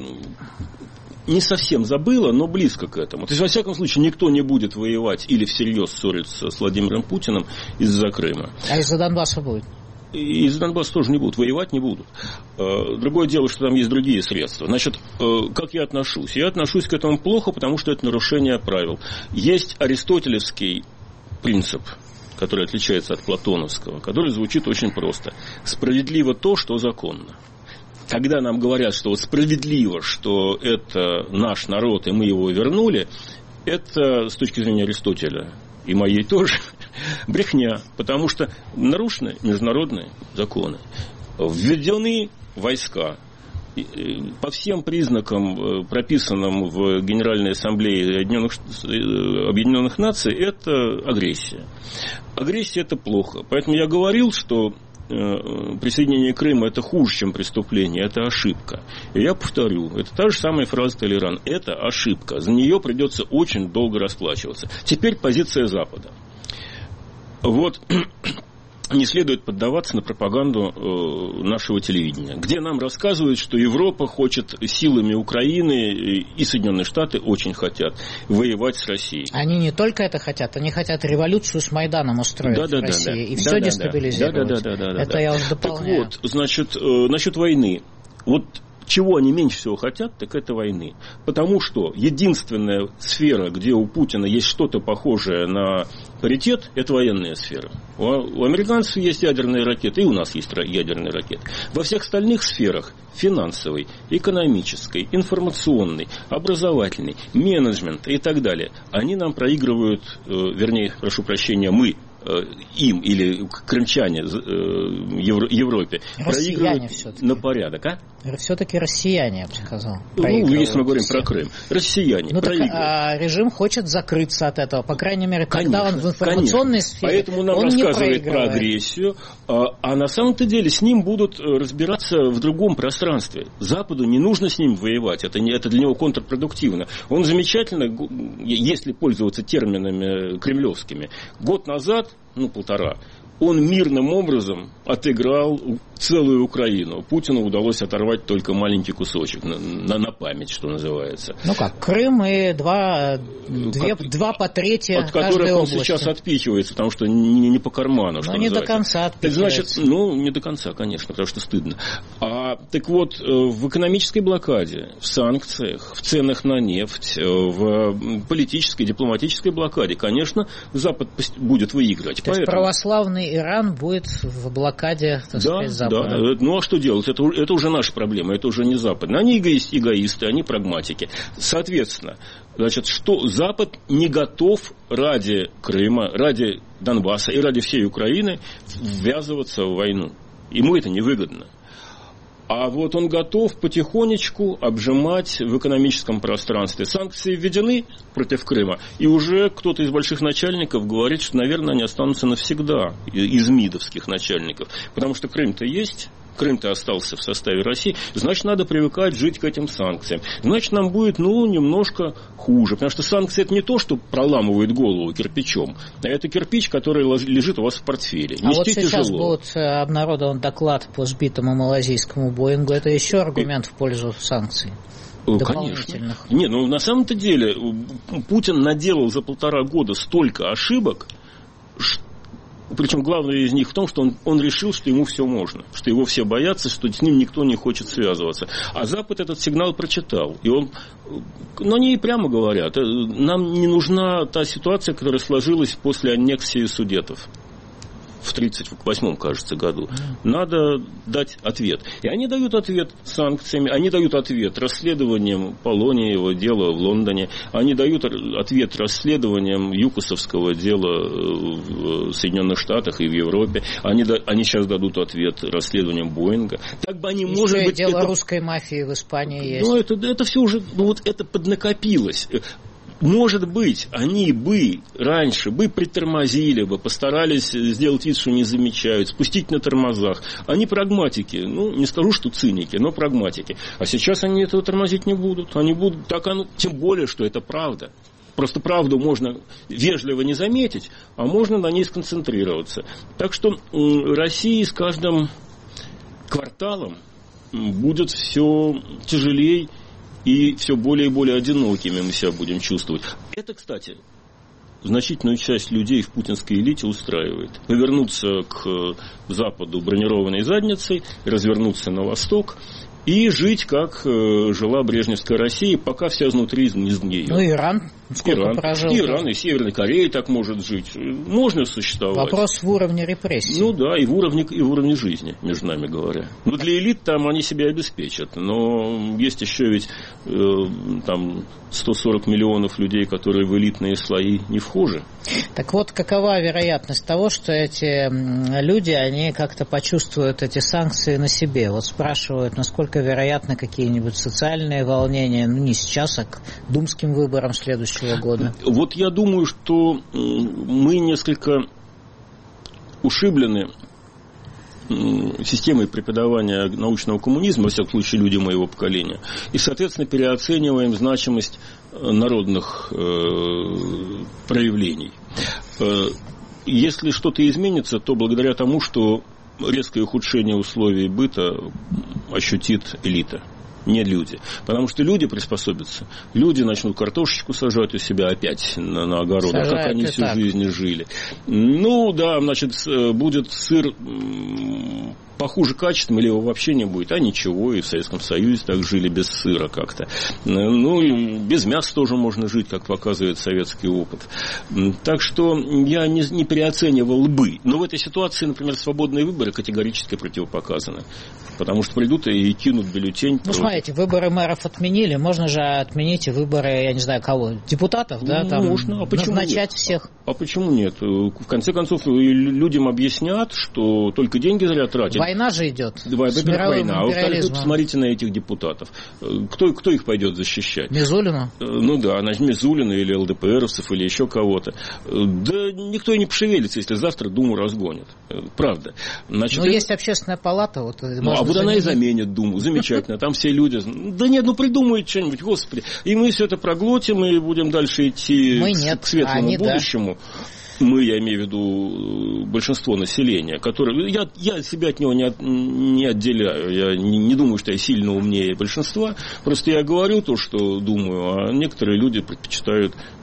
не совсем забыла, но близко к этому. То есть, во всяком случае, никто не будет воевать или всерьез ссориться с Владимиром Путиным из-за Крыма. А из-за Донбасса будет? И из-за Донбасса тоже не будут, воевать не будут. Другое дело, что там есть другие средства. Значит, как я отношусь? Я отношусь к этому плохо, потому что это нарушение правил. Есть аристотелевский принцип, который отличается от платоновского, который звучит очень просто. Справедливо то, что законно. Когда нам говорят, что вот справедливо, что это наш народ, и мы его вернули, это с точки зрения Аристотеля и моей тоже брехня, потому что нарушены международные законы, введены войска. По всем признакам, прописанным в Генеральной Ассамблее Объединенных, Объединенных Наций, это агрессия. Агрессия – это плохо. Поэтому я говорил, что присоединение Крыма – это хуже, чем преступление, это ошибка. И я повторю, это та же самая фраза Толеран. Это ошибка. За нее придется очень долго расплачиваться. Теперь позиция Запада. Вот... Не следует поддаваться на пропаганду э, нашего телевидения, где нам рассказывают, что Европа хочет силами Украины и Соединенные Штаты очень хотят воевать с Россией. Они не только это хотят, они хотят революцию с Майданом устроить да, да, в России да, да. и да, все да, дестабилизировать. Да, да, да, да, да, это да. я уже дополняю. Так вот, значит, э, насчет войны. Вот чего они меньше всего хотят, так это войны. Потому что единственная сфера, где у Путина есть что-то похожее на паритет, это военная сфера. У, у американцев есть ядерные ракеты, и у нас есть ядерные ракеты. Во всех остальных сферах, финансовой, экономической, информационной, образовательной, менеджмент и так далее, они нам проигрывают, э, вернее, прошу прощения, мы, им или крымчане в Европе проигрывают на порядок, а? Все-таки россияне, я бы сказал. Ну, если мы говорим про Крым. Россияне ну, так, а режим хочет закрыться от этого. По крайней мере, когда конечно, он в информационной конечно. сфере, поэтому нам он рассказывает про агрессию, а, а на самом-то деле с ним будут разбираться в другом пространстве. Западу не нужно с ним воевать. Это, не, это для него контрпродуктивно. Он замечательно, если пользоваться терминами кремлевскими, год назад, ну, полтора, он мирным образом отыграл целую Украину. Путину удалось оторвать только маленький кусочек, на, на, на память, что называется. Ну как, Крым и два, две, как, два по трети от которых он области. Сейчас отпихивается, потому что не, не по карману. Но не называется. До конца отпихивается. Так, значит, ну, не до конца, конечно, потому что стыдно. А, так вот, в экономической блокаде, в санкциях, в ценах на нефть, в политической, дипломатической блокаде, конечно, Запад будет выигрывать. То Поэтому... есть православный Иран будет в блокаде блокаде, так да, сказать, Запада. Да, ну а что делать? Это, это уже наша проблема, это уже не Запад. Они эгоисты, эгоисты, они прагматики. Соответственно, значит, что Запад не готов ради Крыма, ради Донбасса и ради всей Украины ввязываться в войну. Ему это невыгодно. А вот он готов потихонечку обжимать в экономическом пространстве. Санкции введены против Крыма, и уже кто-то из больших начальников говорит, что, наверное, они останутся навсегда, из мидовских начальников. Потому что Крым-то есть, Крым-то остался в составе России, значит, надо привыкать жить к этим санкциям. Значит, нам будет, ну, немножко хуже. Потому что санкции – это не то, что проламывает голову кирпичом, а это кирпич, который лежит у вас в портфеле. Нести а вот сейчас тяжело. будет обнародован доклад по сбитому малайзийскому Боингу. Это еще аргумент в пользу санкций. Конечно. Не, ну, на самом-то деле, Путин наделал за полтора года столько ошибок, что причем главное из них в том, что он, он решил, что ему все можно, что его все боятся, что с ним никто не хочет связываться. А Запад этот сигнал прочитал. И он, но они и прямо говорят, нам не нужна та ситуация, которая сложилась после аннексии Судетов в тридцать восьмом, кажется, году. Надо дать ответ. И они дают ответ санкциями, они дают ответ расследованием Полониева дела в Лондоне, они дают ответ расследованием Юкусовского дела в Соединенных Штатах и в Европе, они, они сейчас дадут ответ расследованием Боинга. Так бы они, еще может быть... дело это... русской мафии в Испании есть. Ну, это, это все уже, ну, вот это поднакопилось. Может быть, они бы раньше бы притормозили бы, постарались сделать вид, что не замечают, спустить на тормозах. Они прагматики, ну, не скажу, что циники, но прагматики. А сейчас они этого тормозить не будут. Они будут, так оно, тем более, что это правда. Просто правду можно вежливо не заметить, а можно на ней сконцентрироваться. Так что России с каждым кварталом будет все тяжелее, и все более и более одинокими мы себя будем чувствовать. Это, кстати, значительную часть людей в путинской элите устраивает. Повернуться к Западу бронированной задницей, развернуться на восток и жить, как жила брежневская Россия, пока вся изнутри не сгниет. Ну, Иран сколько Иран, прожил. Иран, и Северная Корея так может жить. Можно существовать. Вопрос в уровне репрессий. Ну да, и в уровне, и в уровне жизни, между нами говоря. Ну, для элит там они себя обеспечат. Но есть еще ведь э, там сто сорок миллионов людей, которые в элитные слои не вхожи. Так вот, какова вероятность того, что эти люди, они как-то почувствуют эти санкции на себе? Вот спрашивают, насколько вероятны какие-нибудь социальные волнения, ну не сейчас, а к думским выборам следующего года? Вот я думаю, что мы несколько ушиблены системой преподавания научного коммунизма, во всяком случае, люди моего поколения, и, соответственно, переоцениваем значимость народных э, проявлений. Э, если что-то изменится, то благодаря тому, что резкое ухудшение условий быта ощутит элита, не люди. Потому что люди приспособятся. Люди начнут картошечку сажать у себя опять на, на огородах, как они всю так. жизнь жили. Ну, да, значит, будет сыр похуже качеством, или его вообще не будет. А ничего, и в Советском Союзе так жили без сыра как-то. Ну, и без мяса тоже можно жить, как показывает советский опыт. Так что я не, не переоценивал бы. Но в этой ситуации, например, свободные выборы категорически противопоказаны. Потому что придут и кинут бюллетень. Ну, смотрите, выборы мэров отменили. Можно же отменить и выборы, я не знаю, кого, депутатов, да? Ну, там, можно. А почему назначать нет? всех. А почему нет? В конце концов, людям объяснят, что только деньги зря тратят. Война же идет. Во-первых, война. А во-вторых, посмотрите на этих депутатов. Кто, кто их пойдет защищать? Мизулина? Ну да, Мизулина или ЛДПРовцев, или еще кого-то. Да никто и не пошевелится, если завтра Думу разгонят. Правда. Значит, Но это... есть общественная палата. Вот, ну, а вот она и заменит Думу. Замечательно. Там все люди... Да нет, ну придумают что-нибудь, господи. И мы все это проглотим, и будем дальше идти мы к, нет, к светлому они, будущему. Да. Мы, я имею в виду большинство населения, которое... Я, я себя от него не, от, не отделяю. Я не, не думаю, что я сильно умнее большинства. Просто я говорю то, что думаю, а некоторые люди предпочитают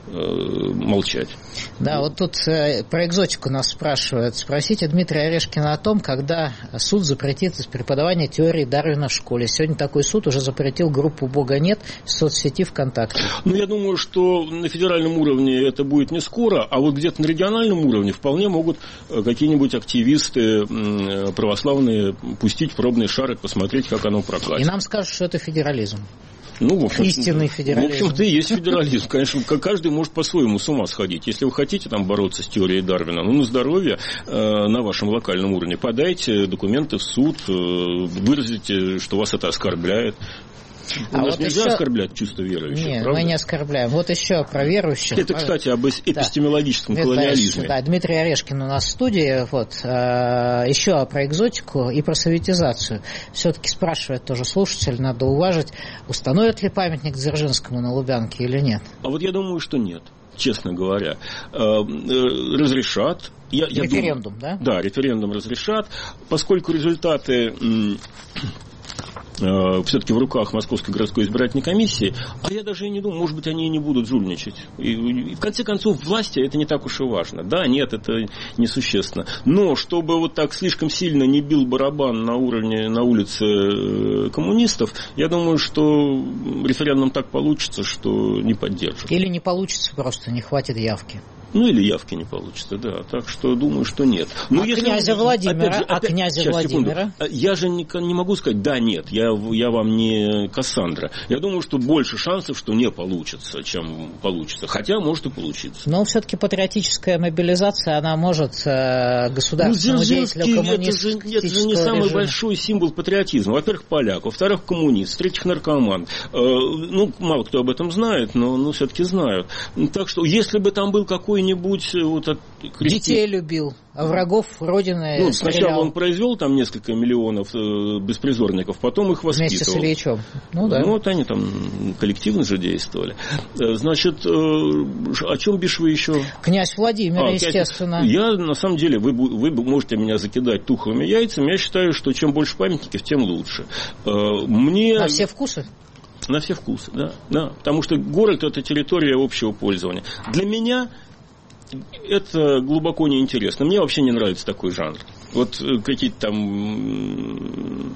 молчать. Да, вот тут э, про экзотику нас спрашивают. Спросите Дмитрия Орешкина о том, когда суд запретит преподавание теории Дарвина в школе. Сегодня такой суд уже запретил группу «Бога нет» в соцсети ВКонтакте. Ну, я думаю, что на федеральном уровне это будет не скоро, а вот где-то на региональном уровне вполне могут какие-нибудь активисты православные пустить пробный шар и посмотреть, как оно прокатит. И нам скажут, что это федерализм. Ну, в общем, истинный федерализм. В общем-то, и есть федерализм. Конечно, каждый может по-своему с ума сходить. Если вы хотите там бороться с теорией Дарвина, ну, на здоровье э, на вашем локальном уровне, подайте документы в суд, э, выразите, что вас это оскорбляет. У а нас вот нельзя еще... оскорблять чувство верующих, Нет, правда? мы не оскорбляем. Вот еще про верующих. Это, кстати, об эпистемологическом да. колониализме. Да, Дмитрий Орешкин у нас в студии. Вот. Еще про экзотику и про советизацию. Все-таки спрашивает тоже слушатель, надо уважить, установят ли памятник Дзержинскому на Лубянке или нет? А вот я думаю, что нет, честно говоря. Разрешат. Я, я референдум, думаю, да? Да, референдум разрешат, поскольку результаты... все-таки в руках Московской городской избирательной комиссии, а я даже и не думаю, может быть, они и не будут жульничать. И, и в конце концов, власти это не так уж и важно. Да, нет, это несущественно. Но чтобы вот так слишком сильно не бил барабан на уровне, на улице коммунистов, я думаю, что референдум так получится, что не поддержат. Или не получится, просто не хватит явки. Ну, или явки не получится, да. Так что думаю, что нет. Но а если, князя Владимира? Опять же, опять, а князя сейчас, Владимира? Секунду. Я же не, не могу сказать, да, нет, я, я вам не Кассандра. Я думаю, что больше шансов, что не получится, чем получится. Хотя может и получиться. Но все-таки патриотическая мобилизация, она может э, государственному ну, деятелю коммунистического это же, это же не самый режима. большой символ патриотизма. Во-первых, поляк, во-вторых, коммунист, в-третьих, наркоман. Э, ну, мало кто об этом знает, но ну, все-таки знают. Так что, если бы там был какой-нибудь... Вот от Христи... Детей любил, а врагов Родины ну, стрелял. Сначала он произвел там несколько миллионов э, беспризорников, потом их воспитывал. Вместе с Ильичом. Ну, да. Ну, вот они там коллективно же действовали. Значит, э, о чем бишь вы еще? Князь Владимир, а, естественно. Князь... Я, на самом деле, вы, вы можете меня закидать тухлыми яйцами. Я считаю, что чем больше памятников, тем лучше. Э, мне... На все вкусы? На все вкусы, да, да. Потому что город – это территория общего пользования. Для меня... это глубоко неинтересно. Мне вообще не нравится такой жанр. Вот какие-то там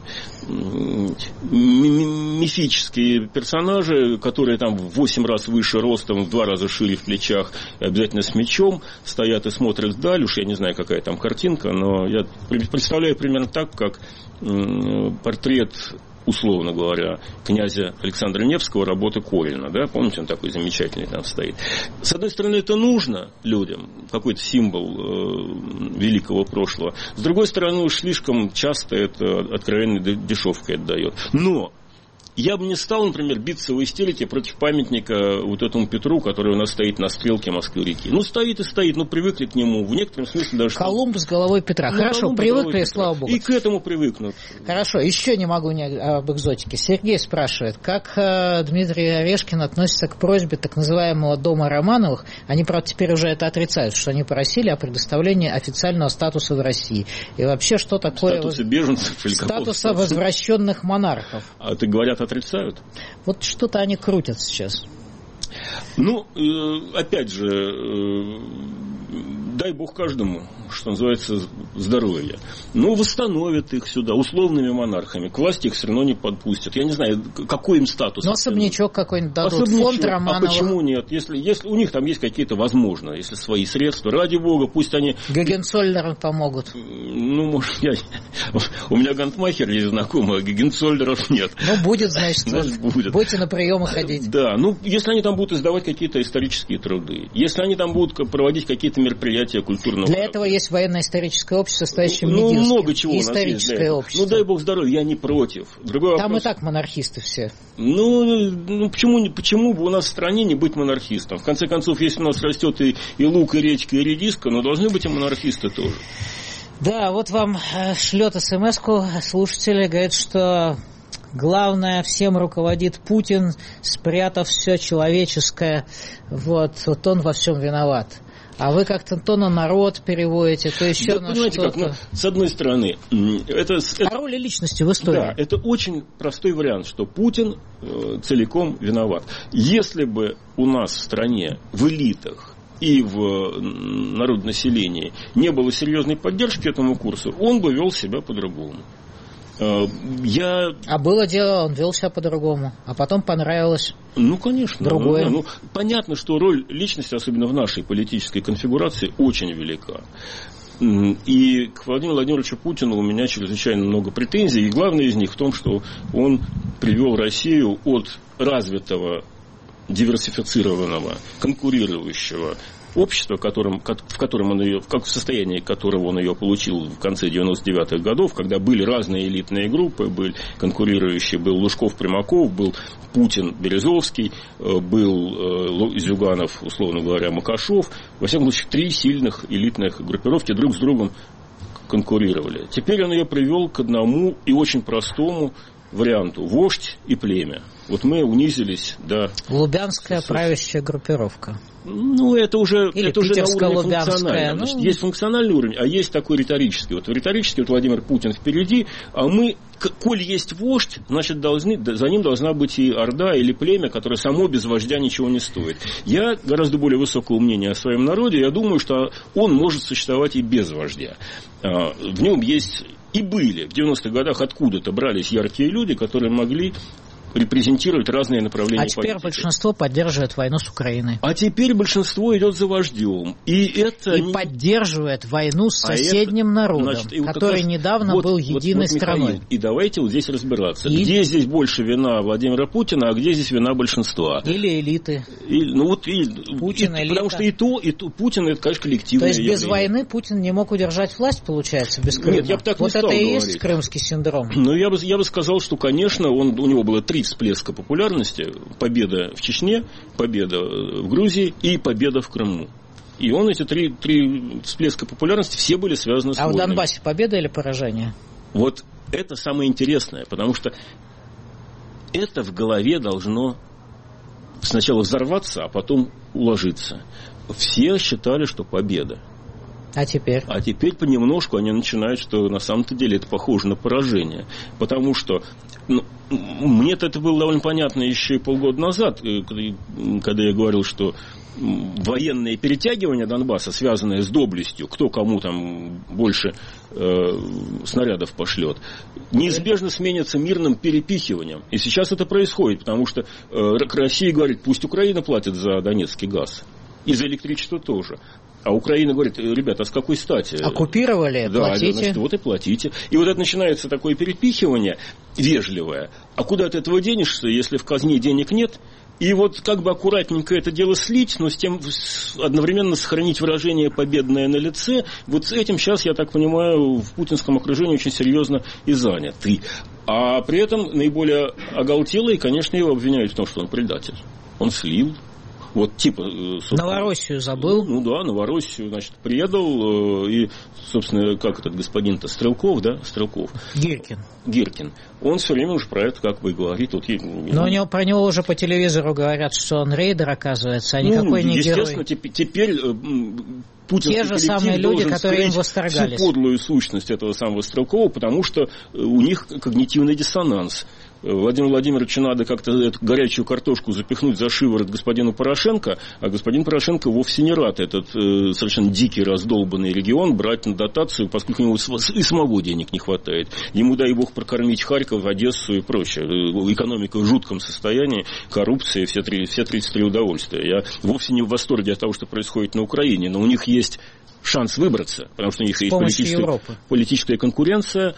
мифические персонажи, которые там в восемь раз выше ростом, в два раза шире в плечах, обязательно с мечом, стоят и смотрят вдаль. Уж я не знаю, какая там картинка, но я представляю примерно так, как портрет, условно говоря, князя Александра Невского, работы Корельна, да, помните, он такой замечательный там стоит. С одной стороны, это нужно людям, какой-то символ э, великого прошлого. С другой стороны, уж слишком часто это откровенной дешевкой отдает. Но я бы не стал, например, биться в истерике против памятника вот этому Петру, который у нас стоит на стрелке Москвы-реки. Ну, стоит и стоит, ну, привыкли к нему. В некотором смысле даже... Колумб с головой Петра. Ну, хорошо, Колумб привыкли, и слава богу. И к этому привыкнут. Хорошо, еще не могу не об экзотике. Сергей спрашивает, как э, Дмитрий Орешкин относится к просьбе так называемого Дома Романовых, они, правда, теперь уже это отрицают, что они просили о предоставлении официального статуса в России. И вообще, что такое... Статуса беженцев или статуса возвращенных монархов. А это, говорят, отрицают? Вот что-то они крутят сейчас. Ну, опять же, дай бог каждому, что называется, здоровья. Ну, восстановят их сюда условными монархами. К власти их все равно не подпустят. Я не знаю, какой им статус. Ну, особнячок какой-нибудь дадут. Особнячок. Фонд Романовых. А почему нет? Если, если у них там есть какие-то, возможно, если свои средства, ради бога, пусть они... Гогенцоллерам помогут. Ну, может, я... У меня гантмахер есть знакомый, а Гогенцоллеров нет. Ну, будет, значит. Значит, будет. Будете на приемы ходить. Да, ну, если они там будут издавать какие-то исторические труды, если они там будут проводить какие-то мероприятия культурного... Для этого есть военно-историческое общество, состоящее в Ну, Мединске. много чего и у нас историческое есть общество. Ну, дай бог здоровья, я не против. Другой там вопрос... и так монархисты все. Ну, ну почему, почему бы у нас в стране не быть монархистом? В конце концов, если у нас растет и, и лук, и редька, и редиска, но должны быть и монархисты тоже. Да, вот вам шлет смс-ку слушатель, говорит, что главное, всем руководит Путин, спрятав все человеческое. Вот, вот он во всем виноват. А вы как-то то на народ переводите, то еще да, на понимаете, что-то. Как, ну, с одной стороны, это, это... О роли личности в истории. Да, это очень простой вариант, что Путин э, целиком виноват. Если бы у нас в стране, в элитах и в народонаселении не было серьезной поддержки этому курсу, он бы вел себя по-другому. Я... А было дело, он вел себя по-другому, а потом понравилось. Ну, конечно. Другое. Ну, ну, понятно, что роль личности, особенно в нашей политической конфигурации, очень велика. И к Владимиру Владимировичу Путину у меня чрезвычайно много претензий. И главное из них в том, что он привел Россию от развитого, диверсифицированного, конкурирующего общества, которым, в котором он ее, в состоянии которого он ее получил в конце девяносто девятых годов, когда были разные элитные группы, были конкурирующие, был Лужков-Примаков, был Путин, Березовский, был Зюганов, условно говоря, Макашов. Во всяком случае, три сильных элитных группировки друг с другом конкурировали. Теперь он ее привел к одному и очень простому варианту: вождь и племя. Вот мы унизились до... Лубянская правящая группировка. Ну, это уже, это уже на уровне функциональном. Ну... Значит, есть функциональный уровень, а есть такой риторический. Вот риторический, вот Владимир Путин впереди, а мы, коль есть вождь, значит, должны, за ним должна быть и орда, или племя, которое само без вождя ничего не стоит. Я гораздо более высокого мнения о своем народе, я думаю, что он может существовать и без вождя. В нем есть... И были в девяностых годах откуда-то брались яркие люди, которые могли репрезентировать разные направления политики. А теперь политики. Большинство поддерживает войну с Украиной. А теперь большинство идет за вождем. И, это и не... поддерживает войну с соседним а это, народом, значит, который раз... недавно вот, был единой вот, вот, страной. Михаил, и давайте вот здесь разбираться. И... Где здесь больше вина Владимира Путина, а где здесь вина большинства? Или элиты. И, ну, вот, и, Путин, и, элита. Потому что и то, и то Путин, это, конечно, коллективное явление. То есть без явление. войны Путин не мог удержать власть, получается, без Крыма? Нет, я бы так вот не стал это говорить. И есть крымский синдром? Ну, я бы, я бы сказал, что, конечно, он, у него было три всплеска популярности. Победа в Чечне, победа в Грузии и победа в Крыму. И он эти три, три всплеска популярности все были связаны с А войной. в Донбассе победа или поражение? Вот это самое интересное, потому что это в голове должно сначала взорваться, а потом уложиться. Все считали, что победа. А теперь? А теперь понемножку они начинают, что на самом-то деле это похоже на поражение. Потому что ну, мне-то это было довольно понятно еще и полгода назад, когда я говорил, что военные перетягивания Донбасса, связанные с доблестью, кто кому там больше э, снарядов пошлет, неизбежно сменятся мирным перепихиванием. И сейчас это происходит, потому что э, Россия говорит, пусть Украина платит за донецкий газ. И за электричество тоже. А Украина говорит, ребята, а с какой стати? Оккупировали, да, платите. Да, значит, вот и платите. И вот это начинается такое перепихивание вежливое. А куда от этого денешься, если в казне денег нет? И вот как бы аккуратненько это дело слить, но с тем одновременно сохранить выражение победное на лице. Вот с этим сейчас, я так понимаю, в путинском окружении очень серьезно и заняты. А при этом наиболее оголтелые, конечно, его обвиняют в том, что он предатель. Он слил. Вот типа... Новороссию забыл? Ну да, Новороссию, значит, предал. И, собственно, как этот господин-то, Стрелков, да? Стрелков. Гиркин. Гиркин. Он все время уж про это как бы говорит. Вот, но у него, про него уже по телевизору говорят, что он рейдер, оказывается, а никакой ну, не герой. Естественно, теперь... теперь путинский те же самые люди, которые им восторгались. Всю подлую сущность этого самого Стрелкова, потому что у них когнитивный диссонанс. Владимиру Владимировичу надо как-то эту горячую картошку запихнуть за шиворот господину Порошенко, а господин Порошенко вовсе не рад этот э, совершенно дикий, раздолбанный регион брать на дотацию, поскольку у него и самого денег не хватает. Ему, дай бог, прокормить Харьков, Одессу и прочее. Экономика в жутком состоянии, коррупция, все, три, все тридцать три удовольствия. Я вовсе не в восторге от того, что происходит на Украине, но у них есть шанс выбраться, потому что у них с есть политическая, политическая конкуренция,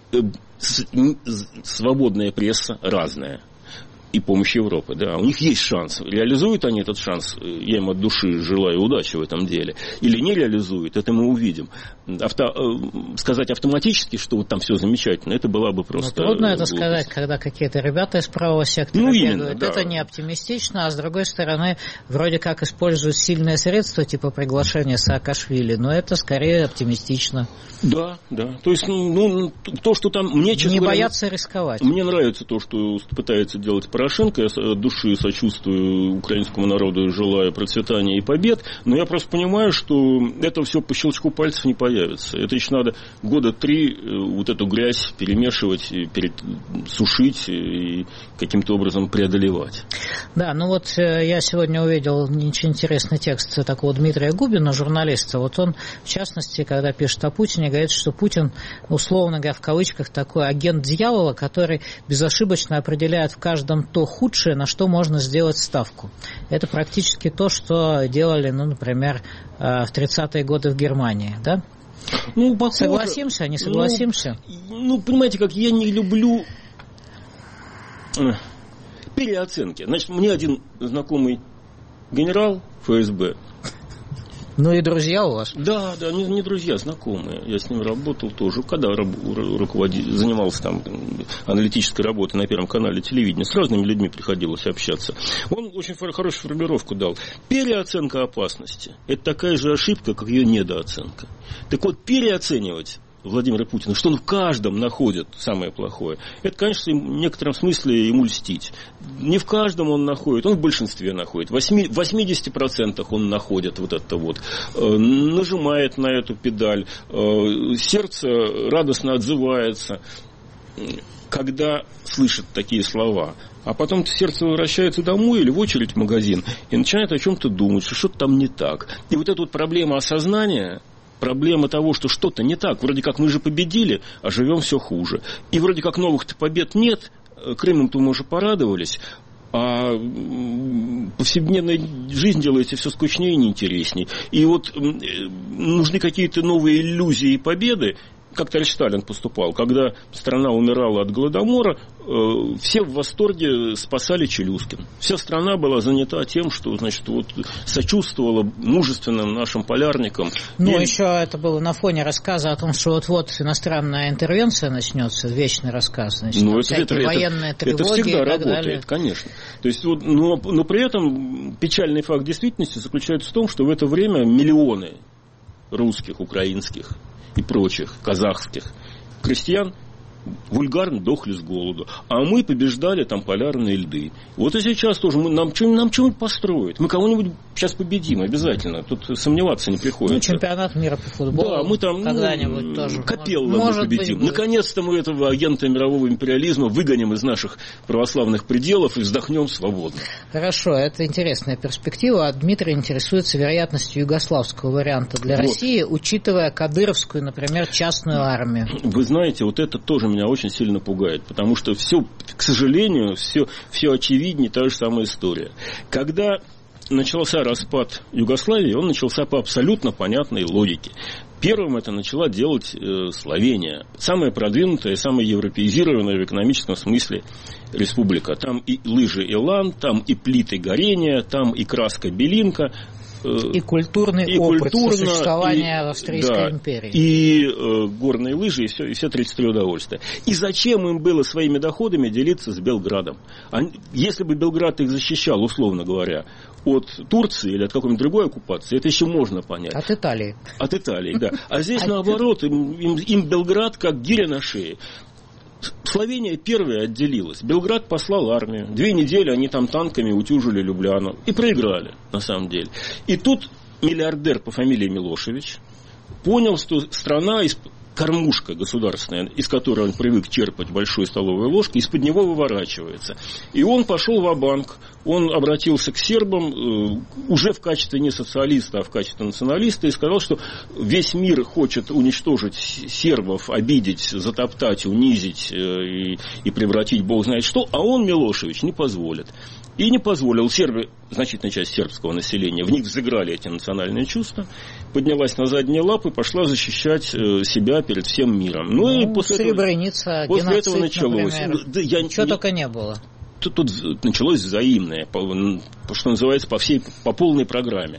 свободная пресса разная. И помощь Европы, да. У них есть шанс. Реализуют они этот шанс? Я им от души желаю удачи в этом деле. Или не реализуют, это мы увидим. Авто, сказать автоматически, что вот там все замечательно, это было бы просто... Но трудно это глупость. сказать, когда какие-то ребята из правого сектора ну, бегают. именно, да. Это не оптимистично, а с другой стороны, вроде как используют сильные средства, типа приглашения Саакашвили, но это скорее оптимистично. Да, да. То есть, ну, то, что там... Мне, честно не говоря, боятся рисковать. Мне нравится то, что пытается делать правительство Порошенко. Я от души сочувствую украинскому народу и желаю процветания и побед. Но я просто понимаю, что это все по щелчку пальцев не появится. Это еще надо года три вот эту грязь перемешивать, перед, сушить и каким-то образом преодолевать. Да, ну вот я сегодня увидел очень интересный текст такого Дмитрия Губина, журналиста. Вот он, в частности, когда пишет о Путине, говорит, что Путин, условно говоря, в кавычках, такой агент дьявола, который безошибочно определяет в каждом то худшее, на что можно сделать ставку. Это практически то, что делали, ну, например, в тридцатые годы в Германии, да? Ну, похоже, согласимся, не согласимся? Ну, ну, понимаете, как я не люблю переоценки. Значит, мне один знакомый генерал эф эс бэ. Ну и друзья у вас? Да, да, не, не друзья, знакомые. Я с ним работал тоже, когда руководил, занимался там аналитической работой на Первом канале телевидения. С разными людьми приходилось общаться. Он очень хорошую формулировку дал. Переоценка опасности – это такая же ошибка, как ее недооценка. Так вот, переоценивать Владимира Путина, что он в каждом находит самое плохое, это, конечно, в некотором смысле ему льстить. Не в каждом он находит, он в большинстве находит. В восьмидесяти процентах он находит вот это вот, нажимает на эту педаль, сердце радостно отзывается, когда слышит такие слова. А потом сердце возвращается домой или в очередь в магазин и начинает о чем-то думать, что что-то там не так. И вот эта вот проблема осознания, проблема того, что что-то не так. Вроде как мы же победили, а живем все хуже. И вроде как новых-то побед нет. Крымом-то мы уже порадовались. А повседневная жизнь делается все скучнее и неинтересней. И вот нужны какие-то новые иллюзии и победы. Как товарищ Сталин поступал, когда страна умирала от голодомора, э, все в восторге спасали Челюскин. Вся страна была занята тем, что, значит, вот, сочувствовала мужественным нашим полярникам. Ну, и... еще это было на фоне рассказа о том, что вот-вот иностранная интервенция начнется, вечный рассказ, значит, ну, это, это, военные это, тревоги это всегда и так работает, далее. Конечно. То есть, вот, но, но при этом печальный факт действительности заключается в том, что в это время миллионы русских, украинских и прочих, казахских крестьян вульгарно дохли с голоду. А мы побеждали там полярные льды. Вот и сейчас тоже мы, нам, нам что-нибудь построить. Мы кого-нибудь сейчас победим обязательно. Тут сомневаться не приходится. Ну, чемпионат мира по футболу. Да, мы там когда-нибудь ну, тоже. Капелло мы победим. Быть, наконец-то мы этого агента мирового империализма выгоним из наших православных пределов и вздохнем свободно. Хорошо, это интересная перспектива. А Дмитрий интересуется вероятностью югославского варианта для вот. России, учитывая кадыровскую, например, частную армию. Вы знаете, вот это тоже меня очень сильно пугает, потому что все, к сожалению, все, все очевиднее, та же самая история. Когда начался распад Югославии, он начался по абсолютно понятной логике. Первым это начала делать э, Словения. Самая продвинутая, самая европеизированная в экономическом смысле республика. Там и лыжи Илан, там и плиты горения, там и краска Белинка. И культурный и опыт культурно, существования и, Австрийской да, империи. И э, горные лыжи, и все, и все тридцать три удовольствия. И зачем им было своими доходами делиться с Белградом? Они, если бы Белград их защищал, условно говоря, от Турции или от какой-нибудь другой оккупации, это еще можно понять. От Италии. От Италии, да. А здесь наоборот, им, им, им Белград как гиря на шее. Словения первая отделилась. Белград послал армию. Две недели они там танками утюжили Любляну. И проиграли, на самом деле. И тут миллиардер по фамилии Милошевич понял, что страна, кормушка государственная, из которой он привык черпать большой столовой ложкой, из-под него выворачивается. И он пошел ва-банк. Он обратился к сербам э, уже в качестве не социалиста, а в качестве националиста и сказал, что весь мир хочет уничтожить сербов, обидеть, затоптать, унизить э, и, и превратить бог знает что, а он, Милошевич, не позволит. И не позволил. Сербы, значительная часть сербского населения, в них взыграли эти национальные чувства, поднялась на задние лапы, пошла защищать э, себя перед всем миром. Ну, ну и после Сребреница, этого, после геноцид, этого началось. Да, я, Ничего не, только не было. Тут, тут началось взаимное, по, что называется, по всей, по полной программе.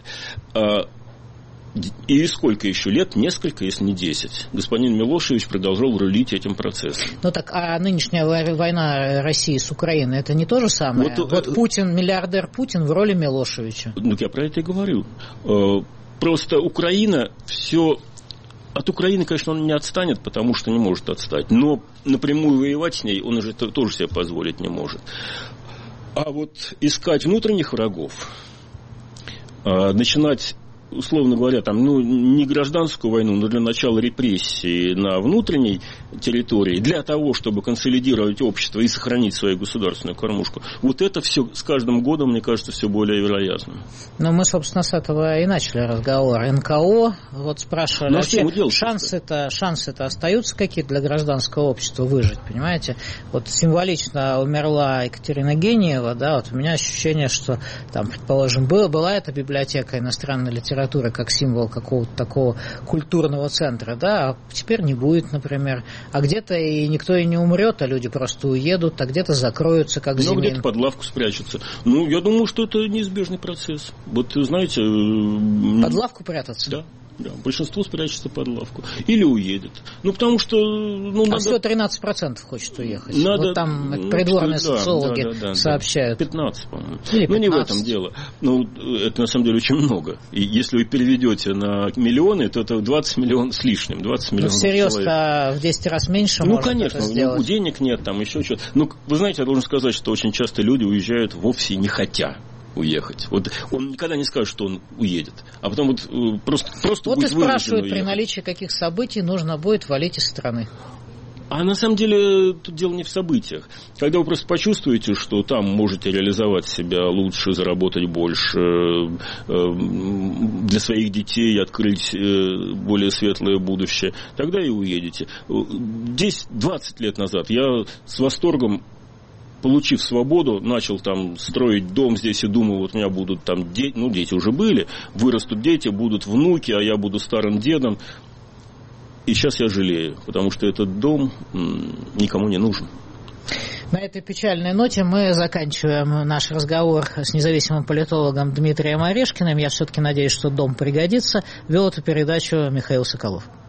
И сколько еще лет? Несколько, если не десять. Господин Милошевич продолжал рулить этим процессом. Ну так, а нынешняя война России с Украиной, это не то же самое? Вот, вот Путин, миллиардер Путин в роли Милошевича. Ну, я про это и говорю. Просто Украина все... От Украины, конечно, он не отстанет, потому что не может отстать. Но напрямую воевать с ней он уже тоже себе позволить не может. А вот искать внутренних врагов, начинать, условно говоря, там, ну, не гражданскую войну, но для начала репрессии на внутренней территории, для того, чтобы консолидировать общество и сохранить свою государственную кормушку, вот это все с каждым годом, мне кажется, все более вероятно. Ну, мы, собственно, с этого и начали разговор. эн ка о, вот спрашивали, вообще шансы-то, шансы-то остаются какие-то для гражданского общества выжить, понимаете? Вот символично умерла Екатерина Гениева, да, вот у меня ощущение, что там, предположим, была, была эта библиотека иностранной литературы как символ какого-то такого культурного центра, да, а теперь не будет, например. А где-то и никто и не умрет, а люди просто уедут, а где-то закроются, как зимин. Ну, где-то под лавку спрячутся. Ну, я думаю, что это неизбежный процесс. Вот, знаете... Под лавку прятаться? Да. Да, большинство спрячется под лавку. Или уедет. Ну, потому что... Ну, а надо... всего тринадцать процентов хочет уехать. Надо... Вот там ну, придворные что, социологи да, да, да, сообщают. пятнадцать, по-моему. Или пятнадцать. Ну, не в этом дело. Ну, это на самом деле очень много. И если вы переведете на миллионы, то это двадцать миллионов с лишним. двадцать миллионов ну, всерьез-то в десять раз меньше ну, можно конечно, это сделать. Ну, денег нет, там еще что-то. Ну, вы знаете, я должен сказать, что очень часто люди уезжают вовсе не хотя уехать. Вот он никогда не скажет, что он уедет. А потом вот просто, просто вот будет и спрашивают, уехать. При наличии каких событий нужно будет валить из страны. А на самом деле тут дело не в событиях. Когда вы просто почувствуете, что там можете реализовать себя лучше, заработать больше, для своих детей открыть более светлое будущее, тогда и уедете. десять-двадцать лет назад я с восторгом, получив свободу, начал там строить дом здесь и думал, вот у меня будут там дети, ну дети уже были, вырастут дети, будут внуки, а я буду старым дедом. И сейчас я жалею, потому что этот дом никому не нужен. На этой печальной ноте мы заканчиваем наш разговор с независимым политологом Дмитрием Орешкиным. Я все-таки надеюсь, что дом пригодится. Вел эту передачу Михаил Соколов.